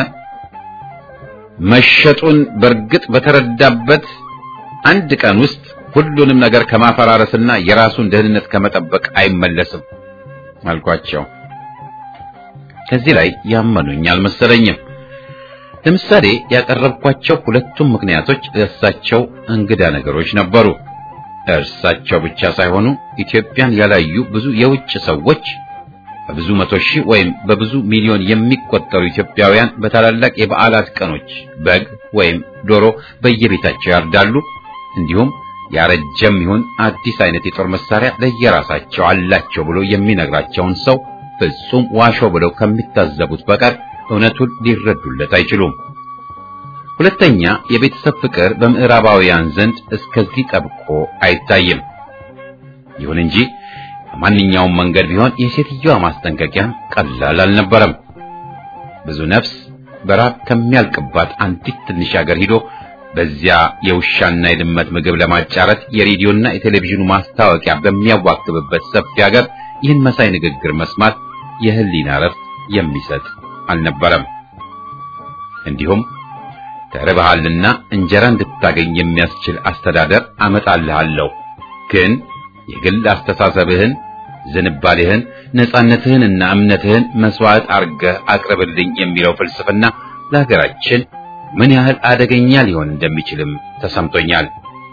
መሸጡን በርግጥ በተረዳበት አንድ ቀን ውስጥ ሁሉንም ነገር ከማፈራረስና የራሱን ደህንነት ከመጠበቅ አይመለስም አልኳቸው። ከዚህ ላይ ያመኑኝ አልመሰለኝም። ለምሳሌ ያቀረብኳቸው ሁለቱም ምክንያቶች ለእርሳቸው እንግዳ ነገሮች ነበሩ። እርሳቸው ብቻ ሳይሆኑ ኢትዮጵያን ያላዩ ብዙ የውጭ ሰዎች በብዙ መቶ ሺህ ወይም በብዙ ሚሊዮን የሚቆጠሩ ኢትዮጵያውያን በታላላቅ የበዓላት ቀኖች በግ ወይም ዶሮ በየቤታቸው ያርዳሉ። እንዲሁም ያረጀም ይሁን አዲስ አይነት የጦር መሳሪያ ለየራሳቸው አላቸው ብሎ የሚነግራቸውን ሰው ፍጹም ዋሾ ብለው ከሚታዘቡት በቀር እውነቱን ሊረዱለት አይችሉም። ሁለተኛ፣ የቤተሰብ ፍቅር በምዕራባውያን ዘንድ እስከዚህ ጠብቆ አይታይም። ይሁን እንጂ በማንኛውም መንገድ ቢሆን የሴትዮዋ ማስጠንቀቂያ ቀላል አልነበረም። ብዙ ነፍስ በራብ ከሚያልቅባት አንዲት ትንሽ ሀገር ሂዶ በዚያ የውሻና የድመት ምግብ ለማጫረት የሬዲዮና የቴሌቪዥኑ ማስታወቂያ በሚያዋክብበት ሰፊ ሀገር ይህን መሳይ ንግግር መስማት የህሊና ረፍት የሚሰጥ አልነበረም። እንዲሁም ተርበሃልና እንጀራ እንድታገኝ የሚያስችል አስተዳደር አመጣልሃለሁ፣ ግን የግል አስተሳሰብህን፣ ዝንባሌህን፣ ነጻነትህንና እምነትህን መስዋዕት አርገህ አቅርብልኝ የሚለው ፍልስፍና ለሀገራችን ምን ያህል አደገኛ ሊሆን እንደሚችልም ተሰምቶኛል።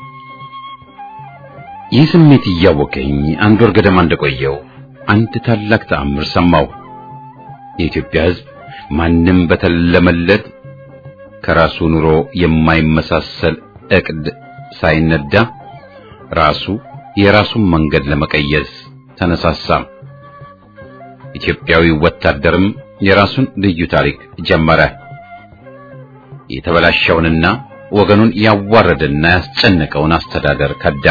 ይህ ስሜት እያወቀኝ አንድ ወር ገደማ እንደቆየው አንድ ታላቅ ተአምር ሰማሁ። የኢትዮጵያ ሕዝብ ማንም በተለመለት ከራሱ ኑሮ የማይመሳሰል እቅድ ሳይነዳ ራሱ የራሱን መንገድ ለመቀየስ ተነሳሳ። ኢትዮጵያዊ ወታደርም የራሱን ልዩ ታሪክ ጀመረ። የተበላሸውንና ወገኑን ያዋረደና ያስጨነቀውን አስተዳደር ከዳ።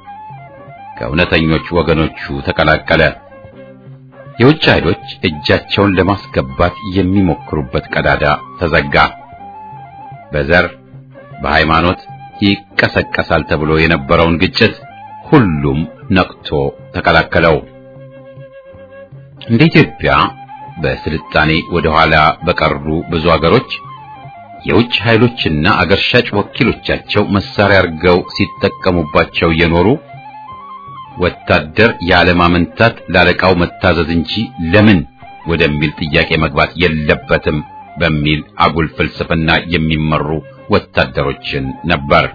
ከእውነተኞች ወገኖቹ ተቀላቀለ። የውጭ ኃይሎች እጃቸውን ለማስገባት የሚሞክሩበት ቀዳዳ ተዘጋ። በዘር በሃይማኖት ይቀሰቀሳል ተብሎ የነበረውን ግጭት ሁሉም ነቅቶ ተከላከለው። እንደ ኢትዮጵያ በስልጣኔ ወደ ኋላ በቀሩ ብዙ አገሮች የውጭ ኃይሎችና አገር ሻጭ ወኪሎቻቸው መሳሪያ አርገው ሲጠቀሙባቸው የኖሩ ወታደር ያለማመንታት ላለቃው መታዘዝ እንጂ ለምን ወደሚል ጥያቄ መግባት የለበትም በሚል አጉል ፍልስፍና የሚመሩ ወታደሮችን ነበር።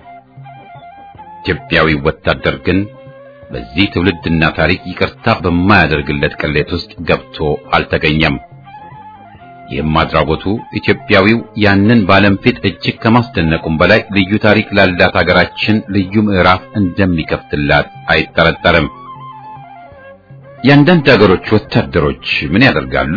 ኢትዮጵያዊ ወታደር ግን በዚህ ትውልድና ታሪክ ይቅርታ በማያደርግለት ቅሌት ውስጥ ገብቶ አልተገኘም። ይህም አድራጎቱ ኢትዮጵያዊው ያንን በዓለም ፊት እጅግ ከማስደነቁም በላይ ልዩ ታሪክ ላላት ሀገራችን ልዩ ምዕራፍ እንደሚከፍትላት አይጠረጠርም። የአንዳንድ ሀገሮች ወታደሮች ምን ያደርጋሉ?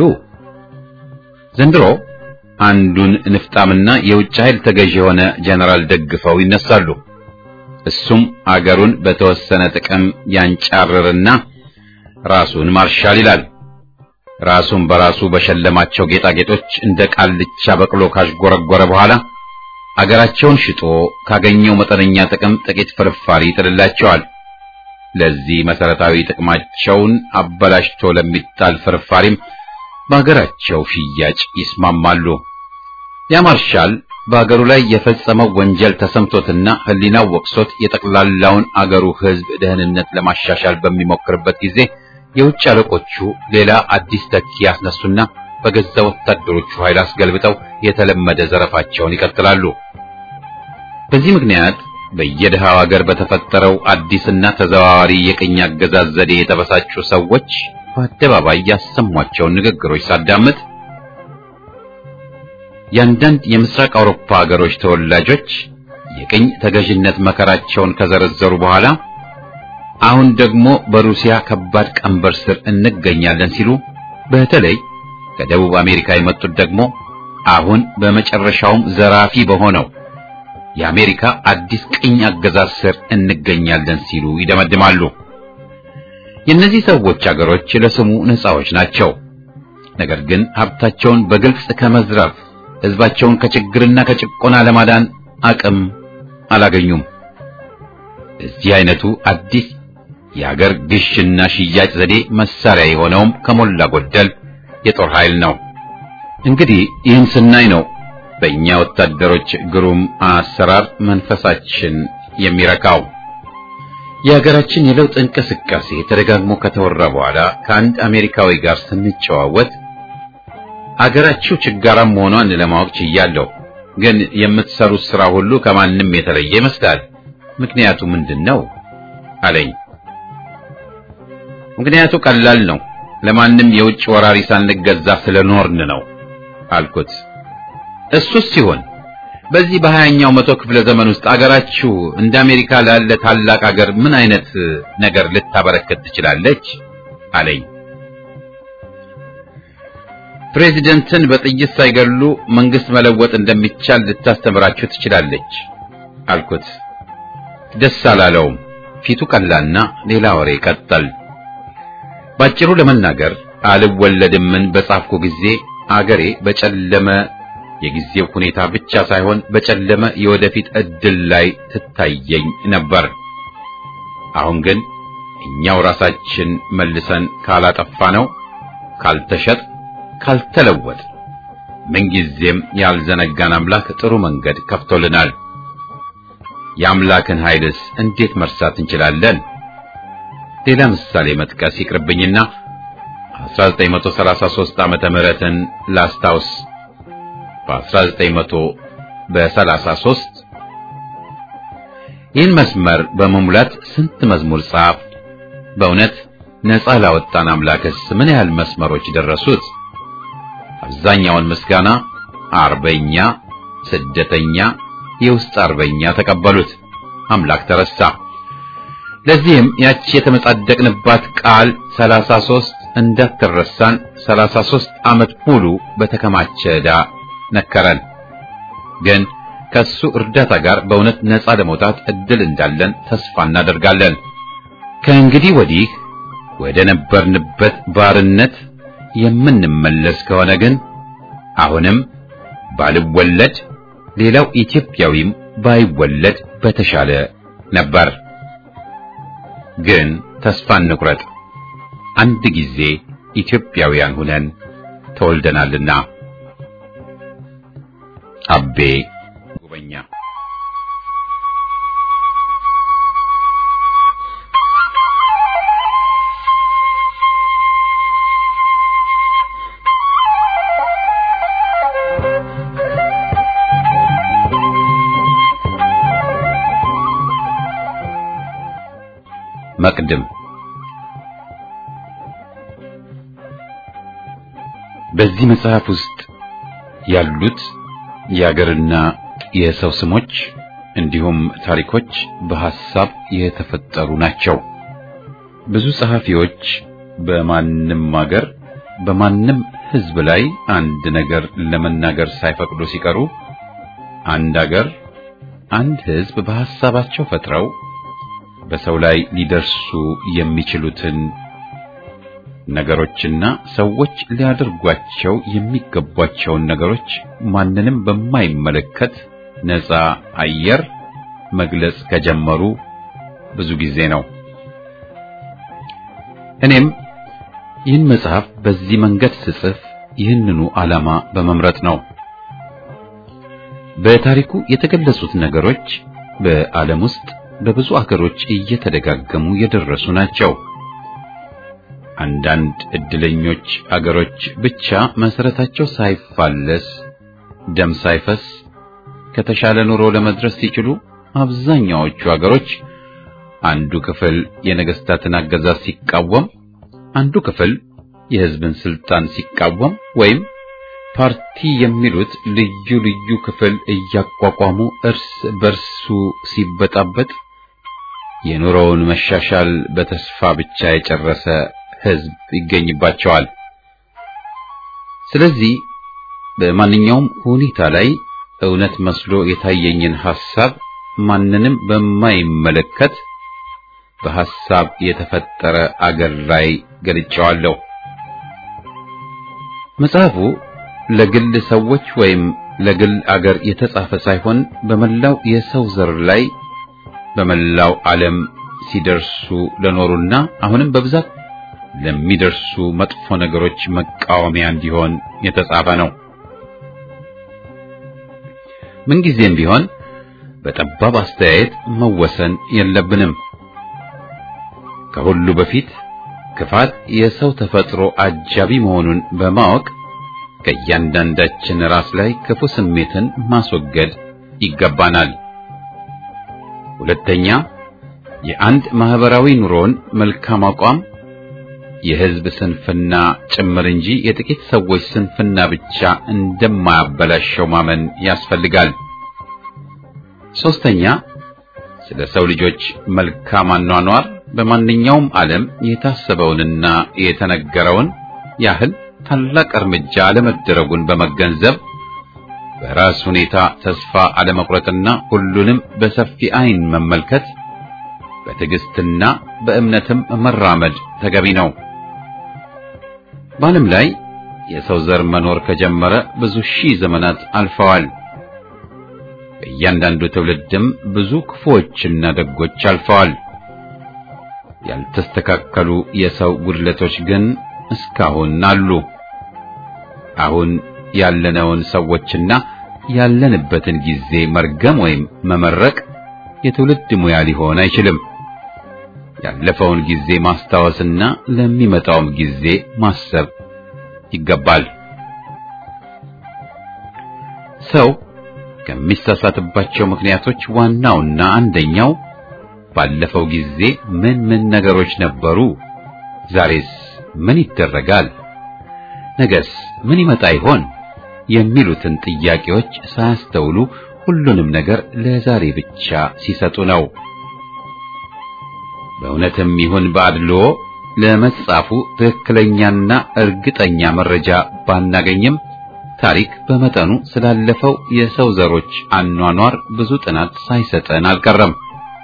ዘንድሮ አንዱን ንፍጣምና የውጭ ኃይል ተገዥ የሆነ ጀነራል ደግፈው ይነሳሉ። እሱም አገሩን በተወሰነ ጥቅም ያንጫርርና ራሱን ማርሻል ይላል። ራሱን በራሱ በሸለማቸው ጌጣጌጦች እንደ ቃልቻ በቅሎ ካሽጎረጎረ በኋላ አገራቸውን ሽጦ ካገኘው መጠነኛ ጥቅም ጥቂት ፍርፋሪ ይጥልላቸዋል። ለዚህ መሰረታዊ ጥቅማቸውን አበላሽቶ ለሚጣል ፍርፋሪም በአገራቸው ሽያጭ ይስማማሉ። ያ ማርሻል በአገሩ ላይ የፈጸመው ወንጀል ተሰምቶትና ሕሊናው ወቅሶት የጠቅላላውን አገሩ ሕዝብ ደህንነት ለማሻሻል በሚሞክርበት ጊዜ የውጭ አለቆቹ ሌላ አዲስ ተኪ ያስነሱና በገዛ ወታደሮቹ ኃይል አስገልብጠው የተለመደ ዘረፋቸውን ይቀጥላሉ። በዚህ ምክንያት በየደሃው ሀገር በተፈጠረው አዲስና ተዘዋዋሪ የቅኝ አገዛዝ ዘዴ የተበሳጩ ሰዎች በአደባባይ ያሰሟቸውን ንግግሮች ሳዳምጥ የአንዳንድ የምስራቅ አውሮፓ ሀገሮች ተወላጆች የቅኝ ተገዥነት መከራቸውን ከዘረዘሩ በኋላ አሁን ደግሞ በሩሲያ ከባድ ቀንበር ስር እንገኛለን ሲሉ፣ በተለይ ከደቡብ አሜሪካ የመጡት ደግሞ አሁን በመጨረሻውም ዘራፊ በሆነው የአሜሪካ አዲስ ቅኝ አገዛዝ ስር እንገኛለን ሲሉ ይደመድማሉ። የእነዚህ ሰዎች አገሮች ለስሙ ነፃዎች ናቸው። ነገር ግን ሀብታቸውን በግልጽ ከመዝረፍ ሕዝባቸውን ከችግርና ከጭቆና ለማዳን አቅም አላገኙም። እዚህ አይነቱ አዲስ የአገር ግሽና ሽያጭ ዘዴ መሳሪያ የሆነውም ከሞላ ጎደል የጦር ኃይል ነው። እንግዲህ ይህን ስናይ ነው በእኛ ወታደሮች ግሩም አሰራር መንፈሳችን የሚረካው። የሀገራችን የለውጥ እንቅስቃሴ ተደጋግሞ ከተወራ በኋላ ከአንድ አሜሪካዊ ጋር ስንጨዋወት አገራችሁ ችጋራም መሆኗን ለማወቅ ችያለሁ፣ ግን የምትሰሩት ስራ ሁሉ ከማንም የተለየ ይመስላል። ምክንያቱ ምንድነው አለኝ። ምክንያቱ ቀላል ነው። ለማንም የውጭ ወራሪ ሳንገዛ ስለኖርን ነው አልኩት። እሱስ ሲሆን በዚህ በሀያኛው መቶ ክፍለ ዘመን ውስጥ አገራችሁ እንደ አሜሪካ ላለ ታላቅ አገር ምን አይነት ነገር ልታበረከት ትችላለች አለኝ። ፕሬዚደንትን በጥይት ሳይገሉ መንግስት መለወጥ እንደሚቻል ልታስተምራችሁ ትችላለች አልኩት። ደስ አላለውም። ፊቱ ቀላና ሌላ ወሬ ቀጠል። ባጭሩ ለመናገር አልወለድምን በጻፍኩ ጊዜ አገሬ በጨለመ የጊዜው ሁኔታ ብቻ ሳይሆን በጨለመ የወደፊት እድል ላይ ትታየኝ ነበር። አሁን ግን እኛው ራሳችን መልሰን ካላጠፋ ነው፣ ካልተሸጥ፣ ካልተለወጥ ምንጊዜም ያልዘነጋን አምላክ ጥሩ መንገድ ከፍቶልናል። የአምላክን ኃይልስ እንዴት መርሳት እንችላለን? ሌላ ምሳሌ መጥቀስ ይቅርብኝና አስራ ዘጠኝ መቶ ሰላሳ ሦስት ዓመተ ምህረትን ላስታውስ። በ1933 ይህን መስመር በመሙላት ስንት መዝሙር ጻፍ። በእውነት ነፃ ላወጣን አምላክስ ምን ያህል መስመሮች ደረሱት? አብዛኛውን ምስጋና አርበኛ፣ ስደተኛ፣ የውስጥ አርበኛ ተቀበሉት። አምላክ ተረሳ። ለዚህም ያቺ የተመጻደቅንባት ቃል ሰላሳ ሦስት እንዳትረሳን ሰላሳ ሦስት ዓመት ሙሉ በተከማቸ ዕዳ ነከረን። ግን ከሱ እርዳታ ጋር በእውነት ነፃ ለመውጣት እድል እንዳለን ተስፋ እናደርጋለን። ከእንግዲህ ወዲህ ወደ ነበርንበት ባርነት የምንመለስ ከሆነ ግን አሁንም ባልወለድ ሌላው ኢትዮጵያዊም ባይወለድ በተሻለ ነበር። ግን ተስፋ እንቁረጥ። አንድ ጊዜ ኢትዮጵያውያን ሆነን ተወልደናልና። አቤ ጉበኛ። መቅድም በዚህ መጽሐፍ ውስጥ ያሉት የአገርና የሰው ስሞች እንዲሁም ታሪኮች በሐሳብ የተፈጠሩ ናቸው። ብዙ ጸሐፊዎች በማንም አገር በማንም ሕዝብ ላይ አንድ ነገር ለመናገር ሳይፈቅዱ ሲቀሩ አንድ አገር አንድ ሕዝብ በሐሳባቸው ፈጥረው በሰው ላይ ሊደርሱ የሚችሉትን ነገሮችና ሰዎች ሊያደርጓቸው የሚገቧቸውን ነገሮች ማንንም በማይመለከት ነፃ አየር መግለጽ ከጀመሩ ብዙ ጊዜ ነው። እኔም ይህን መጽሐፍ በዚህ መንገድ ስጽፍ ይህንኑ ዓላማ በመምረጥ ነው። በታሪኩ የተገለጹት ነገሮች በዓለም ውስጥ በብዙ አገሮች እየተደጋገሙ የደረሱ ናቸው። አንዳንድ እድለኞች አገሮች ብቻ መሰረታቸው ሳይፋለስ ደም ሳይፈስ ከተሻለ ኑሮ ለመድረስ ሲችሉ፣ አብዛኛዎቹ አገሮች አንዱ ክፍል የነገስታትን አገዛዝ ሲቃወም፣ አንዱ ክፍል የሕዝብን ስልጣን ሲቃወም ወይም ፓርቲ የሚሉት ልዩ ልዩ ክፍል እያቋቋሙ እርስ በርሱ ሲበጣበጥ የኑሮውን መሻሻል በተስፋ ብቻ የጨረሰ ሕዝብ ይገኝባቸዋል። ስለዚህ በማንኛውም ሁኔታ ላይ እውነት መስሎ የታየኝን ሐሳብ ማንንም በማይመለከት በሐሳብ የተፈጠረ አገር ላይ ገልጬዋለሁ። መጽሐፉ ለግል ሰዎች ወይም ለግል አገር የተጻፈ ሳይሆን በመላው የሰው ዘር ላይ በመላው ዓለም ሲደርሱ ለኖሩና አሁንም በብዛት ለሚደርሱ መጥፎ ነገሮች መቃወሚያ እንዲሆን የተጻፈ ነው። ምንጊዜም ቢሆን በጠባብ አስተያየት መወሰን የለብንም። ከሁሉ በፊት ክፋት የሰው ተፈጥሮ አጃቢ መሆኑን በማወቅ ከእያንዳንዳችን ራስ ላይ ክፉ ስሜትን ማስወገድ ይገባናል። ሁለተኛ፣ የአንድ ማህበራዊ ኑሮን መልካም አቋም የሕዝብ ስንፍና ጭምር እንጂ የጥቂት ሰዎች ስንፍና ብቻ እንደማያበላሸው ማመን ያስፈልጋል። ሶስተኛ፣ ስለ ሰው ልጆች መልካም አኗኗር በማንኛውም ዓለም የታሰበውንና የተነገረውን ያህል ታላቅ እርምጃ አለመደረጉን በመገንዘብ በራስ ሁኔታ ተስፋ አለመቁረጥና ሁሉንም በሰፊ ዓይን መመልከት በትዕግስትና በእምነትም መራመድ ተገቢ ነው። በዓለም ላይ የሰው ዘር መኖር ከጀመረ ብዙ ሺህ ዘመናት አልፈዋል። በእያንዳንዱ ትውልድም ብዙ ክፉዎችና ደጎች አልፈዋል። ያልተስተካከሉ የሰው ጉድለቶች ግን እስካሁን አሉ። አሁን ያለነውን ሰዎችና ያለንበትን ጊዜ መርገም ወይም መመረቅ የትውልድ ሙያ ሊሆን አይችልም። ያለፈውን ጊዜ ማስታወስና ለሚመጣውም ጊዜ ማሰብ ይገባል። ሰው ከሚሳሳትባቸው ምክንያቶች ዋናውና አንደኛው ባለፈው ጊዜ ምን ምን ነገሮች ነበሩ፣ ዛሬስ ምን ይደረጋል፣ ነገስ ምን ይመጣ ይሆን የሚሉትን ጥያቄዎች ሳያስተውሉ ሁሉንም ነገር ለዛሬ ብቻ ሲሰጡ ነው። በእውነትም ይሁን በአድሎ ለመጻፉ ትክክለኛና እርግጠኛ መረጃ ባናገኝም ታሪክ በመጠኑ ስላለፈው የሰው ዘሮች አኗኗር ብዙ ጥናት ሳይሰጠን አልቀረም።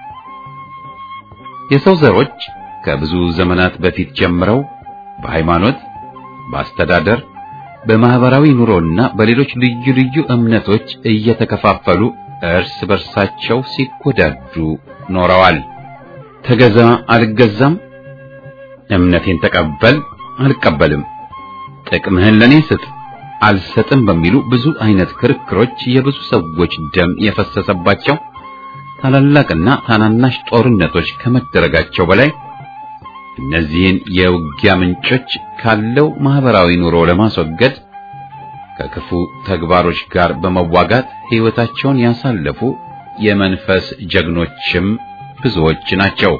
የሰው ዘሮች ከብዙ ዘመናት በፊት ጀምረው በሃይማኖት፣ በአስተዳደር፣ በማህበራዊ ኑሮና በሌሎች ልዩ ልዩ እምነቶች እየተከፋፈሉ እርስ በርሳቸው ሲጎዳዱ ኖረዋል። ተገዛ አልገዛም፣ እምነቴን ተቀበል አልቀበልም፣ ጥቅምህን ለኔ ስጥ አልሰጥም በሚሉ ብዙ አይነት ክርክሮች የብዙ ሰዎች ደም የፈሰሰባቸው ታላላቅና ታናናሽ ጦርነቶች ከመደረጋቸው በላይ እነዚህን የውጊያ ምንጮች ካለው ማህበራዊ ኑሮ ለማስወገድ ከክፉ ተግባሮች ጋር በመዋጋት ሕይወታቸውን ያሳለፉ የመንፈስ ጀግኖችም ብዙዎች ናቸው።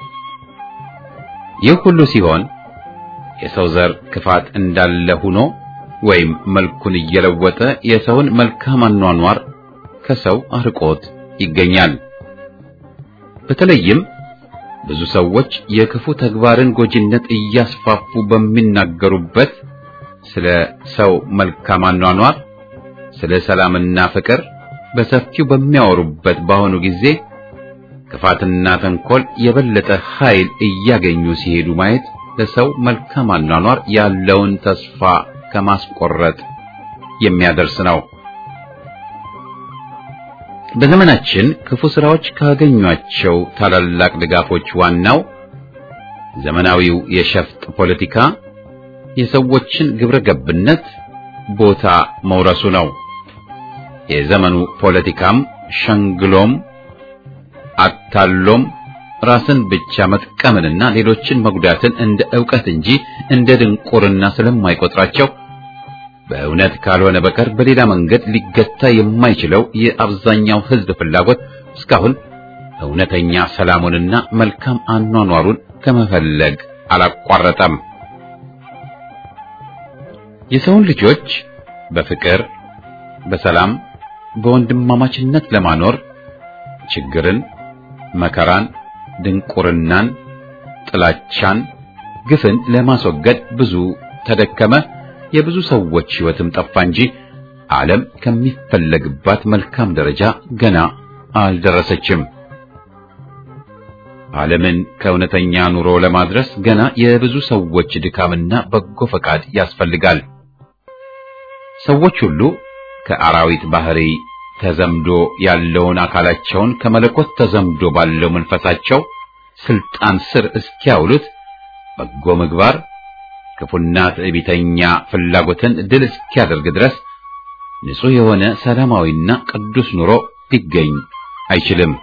ይህ ሁሉ ሲሆን የሰው ዘር ክፋት እንዳለ ሆኖ ወይም መልኩን እየለወጠ የሰውን መልካም አኗኗር ከሰው አርቆት ይገኛል። በተለይም ብዙ ሰዎች የክፉ ተግባርን ጎጂነት እያስፋፉ በሚናገሩበት ስለ ሰው መልካም አኗኗር፣ ስለ ሰላምና ፍቅር በሰፊው በሚያወሩበት በአሁኑ ጊዜ ክፋትና ተንኮል የበለጠ ኃይል እያገኙ ሲሄዱ ማየት ለሰው መልካም አኗኗር ያለውን ተስፋ ከማስቆረጥ የሚያደርስ ነው። በዘመናችን ክፉ ስራዎች ካገኟቸው ታላላቅ ድጋፎች ዋናው ዘመናዊው የሸፍጥ ፖለቲካ የሰዎችን ግብረ ገብነት ቦታ መውረሱ ነው። የዘመኑ ፖለቲካም ሸንግሎም አታሎም ራስን ብቻ መጥቀምንና ሌሎችን መጉዳትን እንደ ዕውቀት እንጂ እንደ ድንቁርና ስለማይቆጥራቸው በእውነት ካልሆነ በቀር በሌላ መንገድ ሊገታ የማይችለው የአብዛኛው ሕዝብ ፍላጎት እስካሁን እውነተኛ ሰላሙንና መልካም አኗኗሩን ከመፈለግ አላቋረጠም። የሰውን ልጆች በፍቅር፣ በሰላም፣ በወንድማማችነት ለማኖር ችግርን፣ መከራን፣ ድንቁርናን፣ ጥላቻን፣ ግፍን ለማስወገድ ብዙ ተደከመ። የብዙ ሰዎች ሕይወትም ጠፋ እንጂ ዓለም ከሚፈለግባት መልካም ደረጃ ገና አልደረሰችም። ዓለምን ከእውነተኛ ኑሮ ለማድረስ ገና የብዙ ሰዎች ድካምና በጎ ፈቃድ ያስፈልጋል። ሰዎች ሁሉ ከአራዊት ባህሪ ተዘምዶ ያለውን አካላቸውን ከመለኮት ተዘምዶ ባለው መንፈሳቸው ስልጣን ስር እስኪያውሉት በጎ ምግባር ክፉና ትዕቢተኛ ፍላጎትን ድል እስኪያደርግ ድረስ ንጹሕ የሆነ ሰላማዊና ቅዱስ ኑሮ ሊገኝ አይችልም።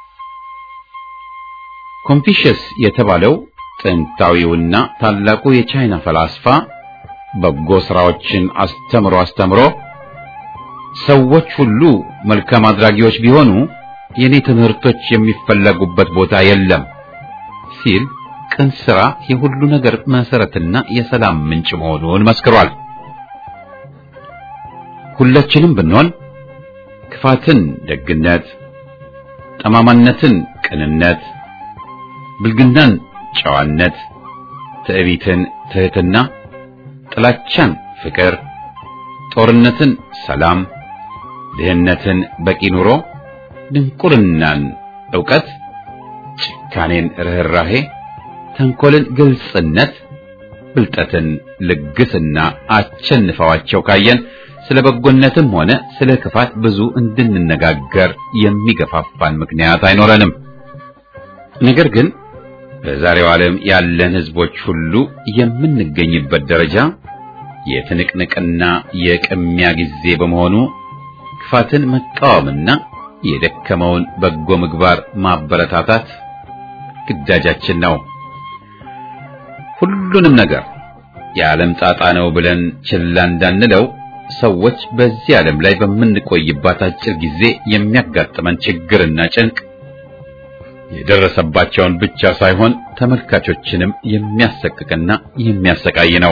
ኮንፊሽየስ የተባለው ጥንታዊውና ታላቁ የቻይና ፈላስፋ በጎ ሥራዎችን አስተምሮ አስተምሮ ሰዎች ሁሉ መልካም አድራጊዎች ቢሆኑ የኔ ትምህርቶች የሚፈለጉበት ቦታ የለም ሲል ቅን ሥራ የሁሉ ነገር መሰረትና የሰላም ምንጭ መሆኑን መስክሯል። ሁላችንም ብንሆን ክፋትን ደግነት፣ ጠማማነትን ቅንነት፣ ብልግናን ጨዋነት፣ ትዕቢትን ትህትና፣ ጥላቻን ፍቅር፣ ጦርነትን ሰላም፣ ድህነትን በቂ ኑሮ፣ ድንቁርናን ዕውቀት፣ ጭካኔን ርህራሄ፣ ተንኮልን ግልጽነት፣ ብልጠትን ልግስና አቸንፈዋቸው ካየን ስለ በጎነትም ሆነ ስለ ክፋት ብዙ እንድንነጋገር የሚገፋፋን ምክንያት አይኖረንም። ነገር ግን በዛሬው ዓለም ያለን ሕዝቦች ሁሉ የምንገኝበት ደረጃ የትንቅንቅና የቅሚያ ጊዜ በመሆኑ ክፋትን መቃወምና የደከመውን በጎ ምግባር ማበረታታት ግዳጃችን ነው። ሁሉንም ነገር የዓለም ጣጣ ነው ብለን ችላ እንዳንለው ሰዎች በዚህ ዓለም ላይ በምንቆይባት አጭር ጊዜ የሚያጋጥመን ችግርና ጭንቅ የደረሰባቸውን ብቻ ሳይሆን ተመልካቾችንም የሚያሰቅቅና የሚያሰቃይ ነው።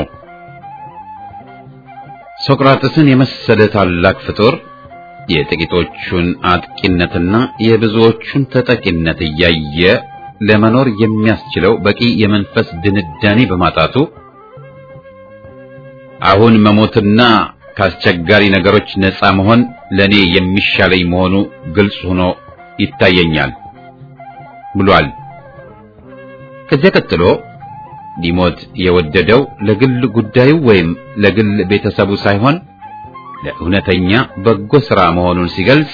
ሶቅራጥስን የመሰለ ታላቅ ፍጡር የጥቂቶቹን አጥቂነትና የብዙዎቹን ተጠቂነት እያየ ለመኖር የሚያስችለው በቂ የመንፈስ ድንዳኔ በማጣቱ አሁን መሞትና ከአስቸጋሪ ነገሮች ነፃ መሆን ለኔ የሚሻለኝ መሆኑ ግልጽ ሆኖ ይታየኛል ብሏል። ከዚያ ቀጥሎ ሊሞት የወደደው ለግል ጉዳዩ ወይም ለግል ቤተሰቡ ሳይሆን ለእውነተኛ በጎ ሥራ መሆኑን ሲገልጽ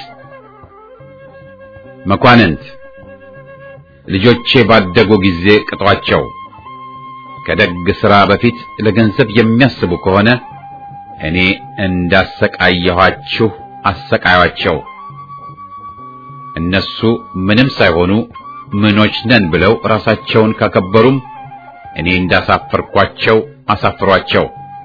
መኳንንት ልጆቼ ባደጉ ጊዜ ቅጧቸው፣ ከደግ ሥራ በፊት ለገንዘብ የሚያስቡ ከሆነ እኔ እንዳሰቃየኋችሁ አሰቃያቸው። እነሱ ምንም ሳይሆኑ ምኖች ነን ብለው ራሳቸውን ካከበሩም እኔ እንዳሳፈርኳቸው አሳፍሯቸው።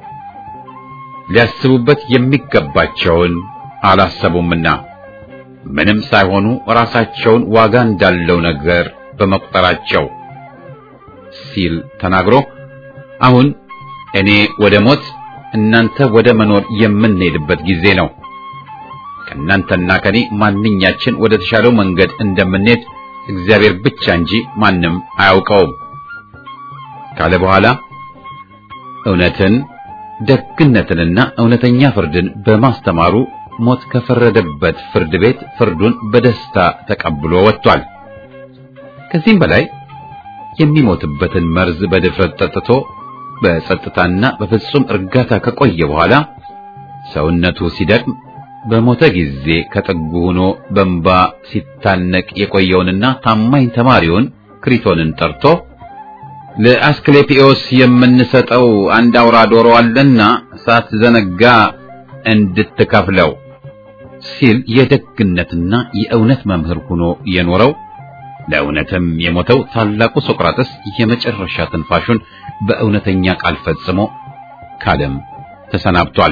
ሊያስቡበት የሚገባቸውን አላሰቡምና ምንም ሳይሆኑ ራሳቸውን ዋጋ እንዳለው ነገር በመቁጠራቸው ሲል ተናግሮ አሁን እኔ ወደ ሞት እናንተ ወደ መኖር የምንሄድበት ጊዜ ነው። ከእናንተና ከኔ ማንኛችን ወደ ተሻለው መንገድ እንደምንሄድ እግዚአብሔር ብቻ እንጂ ማንም አያውቀውም ካለ በኋላ እውነትን ደግነትንና እውነተኛ ፍርድን በማስተማሩ ሞት ከፈረደበት ፍርድ ቤት ፍርዱን በደስታ ተቀብሎ ወጥቷል። ከዚህም በላይ የሚሞትበትን መርዝ በድፍረት ጠጥቶ በጸጥታና በፍጹም እርጋታ ከቆየ በኋላ ሰውነቱ ሲደክም በሞተ ጊዜ ከጥጉ ሆኖ በእንባ ሲታነቅ የቆየውንና ታማኝ ተማሪውን ክሪቶንን ጠርቶ ለአስክሌፒዮስ የምንሰጠው አንድ አውራ ዶሮ አለና ሳትዘነጋ እንድትከፍለው ሲል የደግነትና የእውነት መምህር ሆኖ የኖረው ለእውነትም የሞተው ታላቁ ሶቅራጥስ የመጨረሻ ትንፋሹን በእውነተኛ ቃል ፈጽሞ ካለም ተሰናብቷል።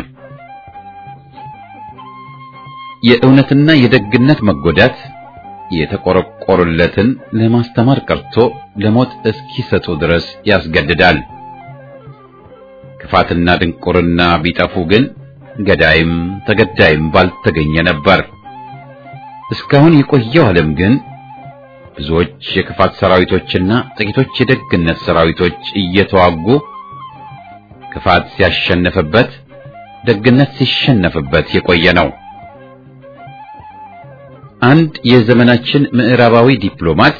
የእውነትና የደግነት መጎዳት የተቆረቆሩለትን ለማስተማር ቀርቶ ለሞት እስኪሰጡ ድረስ ያስገድዳል። ክፋትና ድንቁርና ቢጠፉ ግን ገዳይም ተገዳይም ባልተገኘ ነበር። እስካሁን የቆየው ዓለም ግን ብዙዎች የክፋት ሰራዊቶችና ጥቂቶች የደግነት ሰራዊቶች እየተዋጉ ክፋት ሲያሸንፍበት ደግነት ሲሸነፍበት የቆየ ነው። አንድ የዘመናችን ምዕራባዊ ዲፕሎማት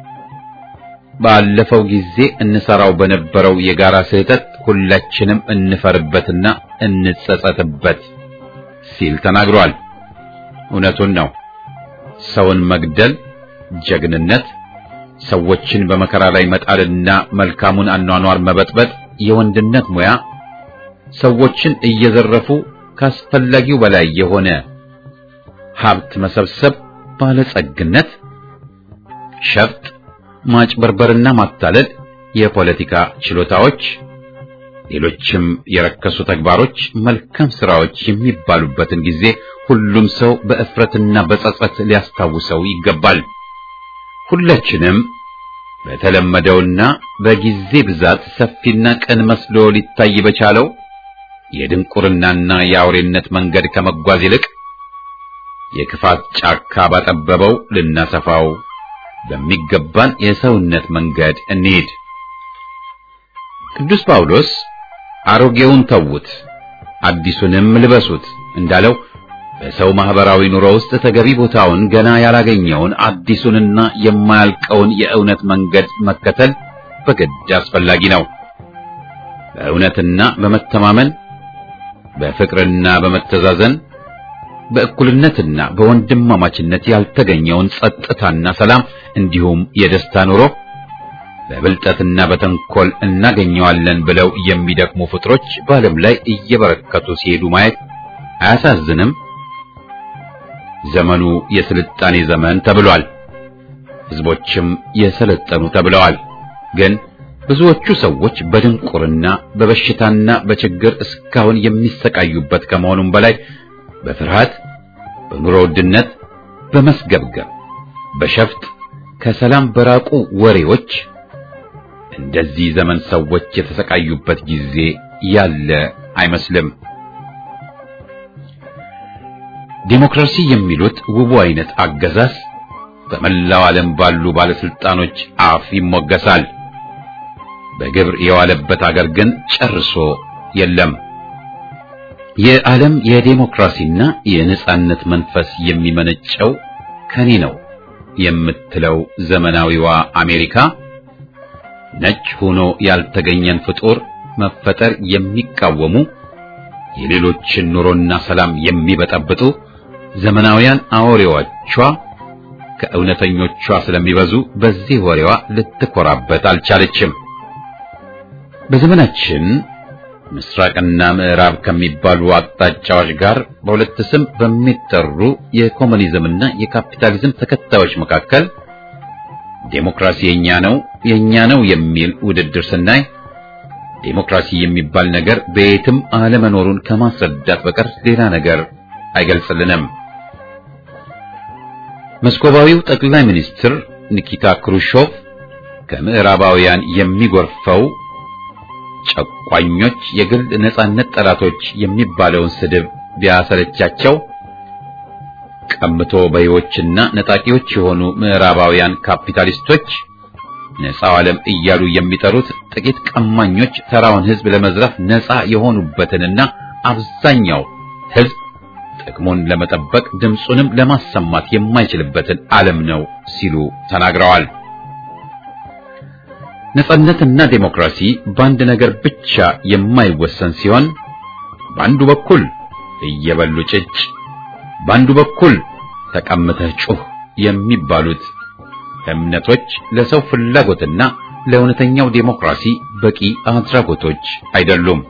ባለፈው ጊዜ እንሰራው በነበረው የጋራ ስህተት ሁላችንም እንፈርበትና እንጸጸትበት ሲል ተናግሯል። እውነቱን ነው። ሰውን መግደል ጀግንነት፣ ሰዎችን በመከራ ላይ መጣልና መልካሙን አኗኗር መበጥበጥ የወንድነት ሙያ፣ ሰዎችን እየዘረፉ ካስፈላጊው በላይ የሆነ ሀብት መሰብሰብ ባለጸግነት፣ ሸፍጥ፣ ማጭበርበርና ማታለል የፖለቲካ ችሎታዎች፣ ሌሎችም የረከሱ ተግባሮች መልካም ስራዎች የሚባሉበትን ጊዜ ሁሉም ሰው በእፍረትና በጸጸት ሊያስታውሰው ይገባል። ሁላችንም በተለመደውና በጊዜ ብዛት ሰፊና ቅን መስሎ ሊታይ በቻለው የድንቁርናና የአውሬነት መንገድ ከመጓዝ ይልቅ የክፋት ጫካ ባጠበበው ልናሰፋው በሚገባን የሰውነት መንገድ እንሂድ። ቅዱስ ጳውሎስ አሮጌውን ተዉት አዲሱንም ልበሱት እንዳለው በሰው ማህበራዊ ኑሮ ውስጥ ተገቢ ቦታውን ገና ያላገኘውን አዲሱንና የማያልቀውን የእውነት መንገድ መከተል በግድ አስፈላጊ ነው። በእውነትና በመተማመን በፍቅርና በመተዛዘን በእኩልነትና በወንድማማችነት ያልተገኘውን ጸጥታና ሰላም እንዲሁም የደስታ ኑሮ በብልጠትና በተንኮል እናገኘዋለን ብለው የሚደክሙ ፍጥሮች በዓለም ላይ እየበረከቱ ሲሄዱ ማየት አያሳዝንም? ዘመኑ የስልጣኔ ዘመን ተብሏል። ህዝቦችም የሰለጠኑ ተብለዋል። ግን ብዙዎቹ ሰዎች በድንቁርና በበሽታና በችግር እስካሁን የሚሰቃዩበት ከመሆኑም በላይ በፍርሃት፣ በኑሮ ውድነት፣ በመስገብገብ፣ በሸፍጥ ከሰላም በራቁ ወሬዎች እንደዚህ ዘመን ሰዎች የተሰቃዩበት ጊዜ ያለ አይመስልም። ዲሞክራሲ የሚሉት ውቡ አይነት አገዛዝ በመላው ዓለም ባሉ ባለስልጣኖች አፍ ይሞገሳል። በግብር የዋለበት አገር ግን ጨርሶ የለም። የዓለም የዲሞክራሲና የነጻነት መንፈስ የሚመነጨው ከኔ ነው የምትለው ዘመናዊዋ አሜሪካ ነጭ ሆኖ ያልተገኘን ፍጡር መፈጠር የሚቃወሙ የሌሎችን ኑሮና ሰላም የሚበጠብጡ ዘመናውያን አውሬዎቿ ከእውነተኞቿ ስለሚበዙ በዚህ ወሬዋ ልትኮራበት አልቻለችም። በዘመናችን ምስራቅና ምዕራብ ከሚባሉ አቅጣጫዎች ጋር በሁለት ስም በሚጠሩ የኮሙኒዝምና የካፒታሊዝም ተከታዮች መካከል ዴሞክራሲ የኛ ነው የኛ ነው የሚል ውድድር ስናይ ዴሞክራሲ የሚባል ነገር በየትም አለመኖሩን ከማስረዳት በቀር ሌላ ነገር አይገልጽልንም። መስኮባዊው ጠቅላይ ሚኒስትር ኒኪታ ክሩሽቾቭ ከምዕራባውያን የሚጎርፈው ጨቋኞች የግል ነጻነት ጠላቶች የሚባለውን ስድብ ቢያሰለቻቸው ቀምቶ በይዎችና ነጣቂዎች የሆኑ ምዕራባውያን ካፒታሊስቶች ነፃው ዓለም እያሉ የሚጠሩት ጥቂት ቀማኞች ተራውን ሕዝብ ለመዝረፍ ነፃ የሆኑበትንና አብዛኛው ሕዝብ ጥቅሙን ለመጠበቅ ድምፁንም ለማሰማት የማይችልበትን ዓለም ነው ሲሉ ተናግረዋል። ነጻነትና ዴሞክራሲ በአንድ ነገር ብቻ የማይወሰን ሲሆን በአንዱ በኩል እየበሉ ጭጭ፣ በአንዱ በኩል ተቀምተህ ጩህ የሚባሉት እምነቶች ለሰው ፍላጎትና ለእውነተኛው ዴሞክራሲ በቂ አድራጎቶች አይደሉም።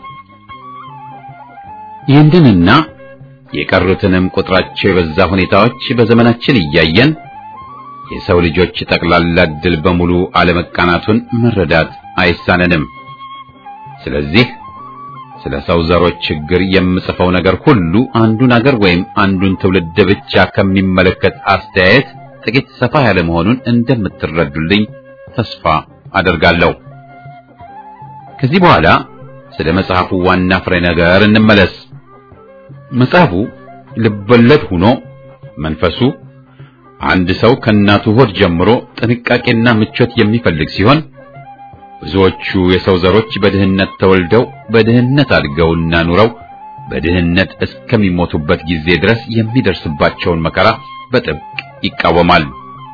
ይህንንና የቀሩትንም ቁጥራቸው የበዛ ሁኔታዎች በዘመናችን እያየን የሰው ልጆች ጠቅላላ ዕድል በሙሉ አለመቃናቱን መረዳት አይሳነንም። ስለዚህ ስለ ሰው ዘሮች ችግር የምጽፈው ነገር ሁሉ አንዱን አገር ወይም አንዱን ትውልድ ብቻ ከሚመለከት አስተያየት ጥቂት ሰፋ ያለ መሆኑን እንደምትረዱልኝ ተስፋ አደርጋለሁ። ከዚህ በኋላ ስለ መጽሐፉ ዋና ፍሬ ነገር እንመለስ። መጽሐፉ ልቦለድ ሆኖ መንፈሱ አንድ ሰው ከእናቱ ሆድ ጀምሮ ጥንቃቄና ምቾት የሚፈልግ ሲሆን ብዙዎቹ የሰው ዘሮች በድህነት ተወልደው በድህነት አድገውና ኑረው በድህነት እስከሚሞቱበት ጊዜ ድረስ የሚደርስባቸውን መከራ በጥብቅ ይቃወማል።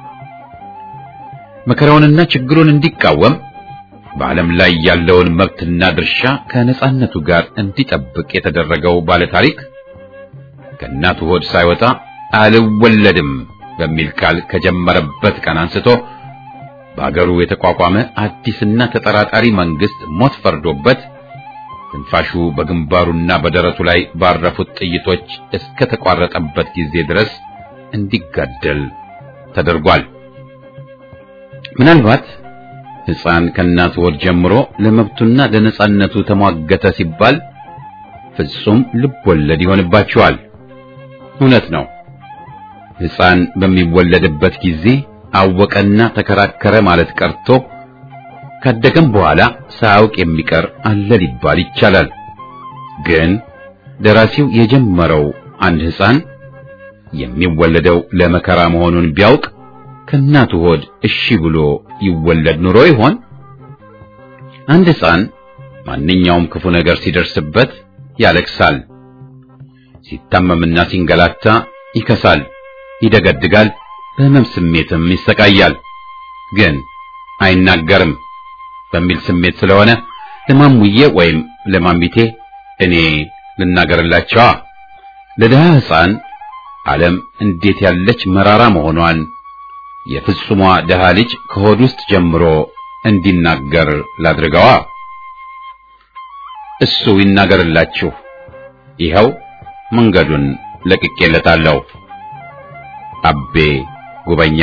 መከራውንና ችግሩን እንዲቃወም በዓለም ላይ ያለውን መብትና ድርሻ ከነጻነቱ ጋር እንዲጠብቅ የተደረገው ባለታሪክ ከእናቱ ሆድ ሳይወጣ አልወለድም በሚል ቃል ከጀመረበት ቀን አንስቶ በአገሩ የተቋቋመ አዲስና ተጠራጣሪ መንግስት ሞት ፈርዶበት ትንፋሹ በግንባሩና በደረቱ ላይ ባረፉት ጥይቶች እስከ ተቋረጠበት ጊዜ ድረስ እንዲጋደል ተደርጓል። ምናልባት ሕፃን ከእናቱ ሆድ ጀምሮ ለመብቱና ለነጻነቱ ተሟገተ ሲባል ፍጹም ልብ ወለድ ይሆንባቸዋል። እውነት ነው። ሕፃን በሚወለድበት ጊዜ አወቀና ተከራከረ ማለት ቀርቶ ካደገም በኋላ ሳያውቅ የሚቀር አለ ሊባል ይቻላል። ግን ደራሲው የጀመረው አንድ ሕፃን የሚወለደው ለመከራ መሆኑን ቢያውቅ ከእናቱ ሆድ እሺ ብሎ ይወለድ ኑሮ ይሆን? አንድ ሕፃን ማንኛውም ክፉ ነገር ሲደርስበት ያለቅሳል። ሲታመምና ሲንገላታ ይከሳል፣ ይደገድጋል፣ በህመም ስሜትም ይሰቃያል። ግን አይናገርም በሚል ስሜት ስለሆነ ለማሙዬ ወይም ለማሚቴ እኔ ልናገርላቸዋ ለደሃ ሕፃን ዓለም እንዴት ያለች መራራ መሆኗን የፍጹሟ ደሃ ልጅ ከሆድ ውስጥ ጀምሮ እንዲናገር ላድርገዋ እሱ ይናገርላችሁ ይኸው መንገዱን ለቅቄለታለሁ አቤ ጉበኛ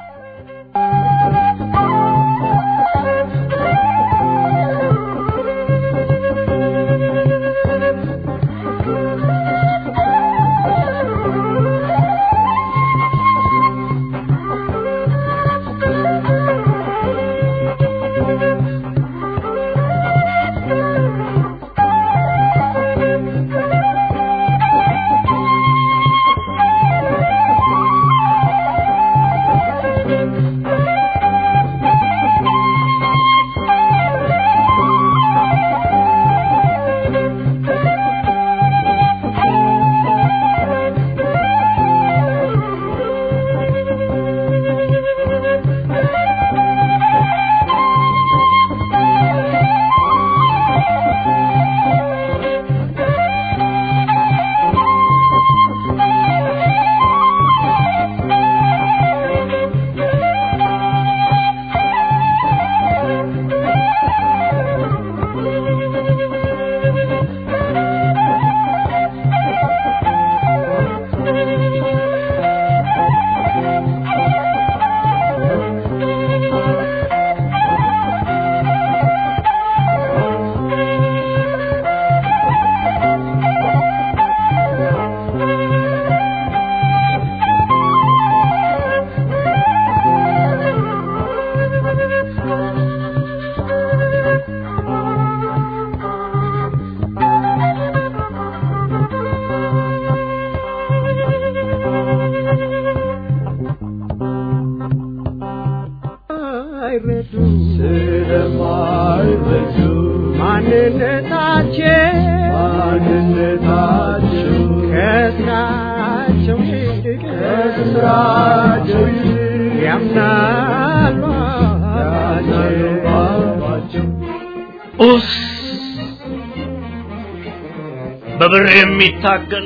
በብር የሚታገል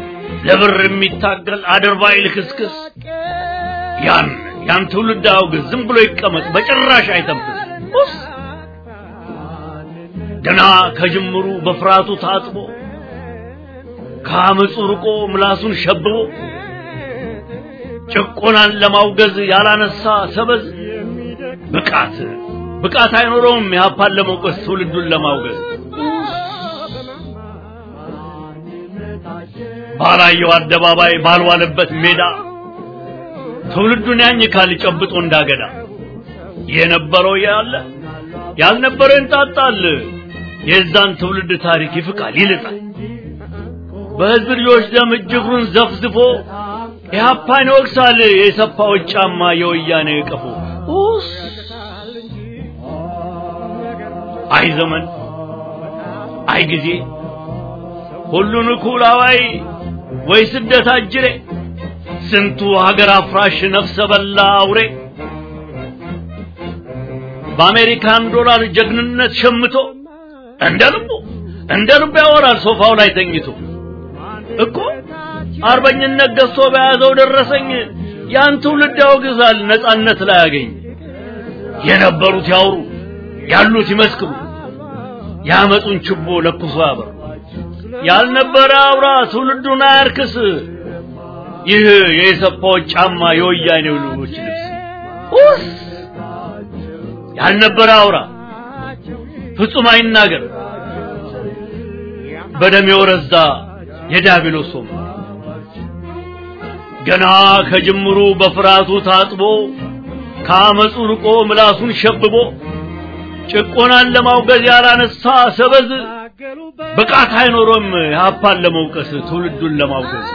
ለብር የሚታገል አድርባይ ልክስክስ ያን ያን ትውልድ አውግዝ ዝም ብሎ ይቀመጥ በጭራሽ አይተንፍስ ገና ከጅምሩ በፍራቱ ታጥቦ ከአመፁ ርቆ ምላሱን ሸብቦ ጭቆናን ለማውገዝ ያላነሳ ሰበዝ ብቃት ብቃት አይኖረውም ያፓል ለመቆስ ትውልዱን ለማውገዝ ባላየው አደባባይ ባልዋለበት ሜዳ ትውልዱን ያኝካል ጨብጦ እንዳገዳ የነበረው ያለ ያልነበረው እንጣጣል የዛን ትውልድ ታሪክ ይፍቃል ይልጣል በህዝብ ልጆች ደም እጅግሩን ዘፍዝፎ ያፓን ወክሳል የሰፋው ጫማ የወያኔ ቀፎ ኡስ አይ ዘመን አይ ጊዜ ሁሉን ኩላዋይ ወይ ስደት አጅሬ ስንቱ ሀገር አፍራሽ ነፍሰ በላ አውሬ በአሜሪካን ዶላር ጀግንነት ሸምቶ እንደልቡ እንደልቡ ያወራል ሶፋው ላይ ተኝቶ እኮ አርበኝነት ገዝቶ በያዘው ደረሰኝ ያን ትውልድ ያወግዛል ነጻነት ላይ ያገኝ የነበሩት ያውሩ ያሉት ይመስክሩ ያመጡን ችቦ ለኩሶ ያበር ያልነበረ አውራ ትውልዱን አያርክስ ይህ የሰፋው ጫማ የወያኔው ልጆች ልብስ ኡስ ያልነበረ አውራ ፍጹም አይናገር በደም የወረዛ የዲያብሎስ ሶም ገና ከጅምሩ በፍራቱ ታጥቦ ከአመፁ ርቆ ምላሱን ሸብቦ ጭቆናን ለማውገዝ ያላነሳ ሰበዝ ብቃት አይኖርም ያፓል ለመውቀስ ትውልዱን ለማውገዝ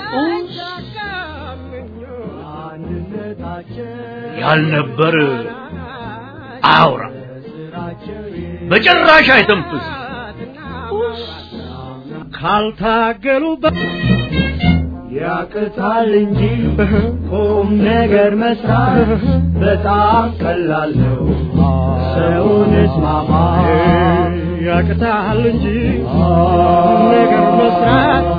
ያልነበር አውራ በጭራሽ አይተንፍስ ካልታገሉ ያቅታል እንጂ ቁም ነገር መስራት በጣም ቀላል ነው ሰውን እስማማ ያቅታል እንጂ ቁም ነገር መስራት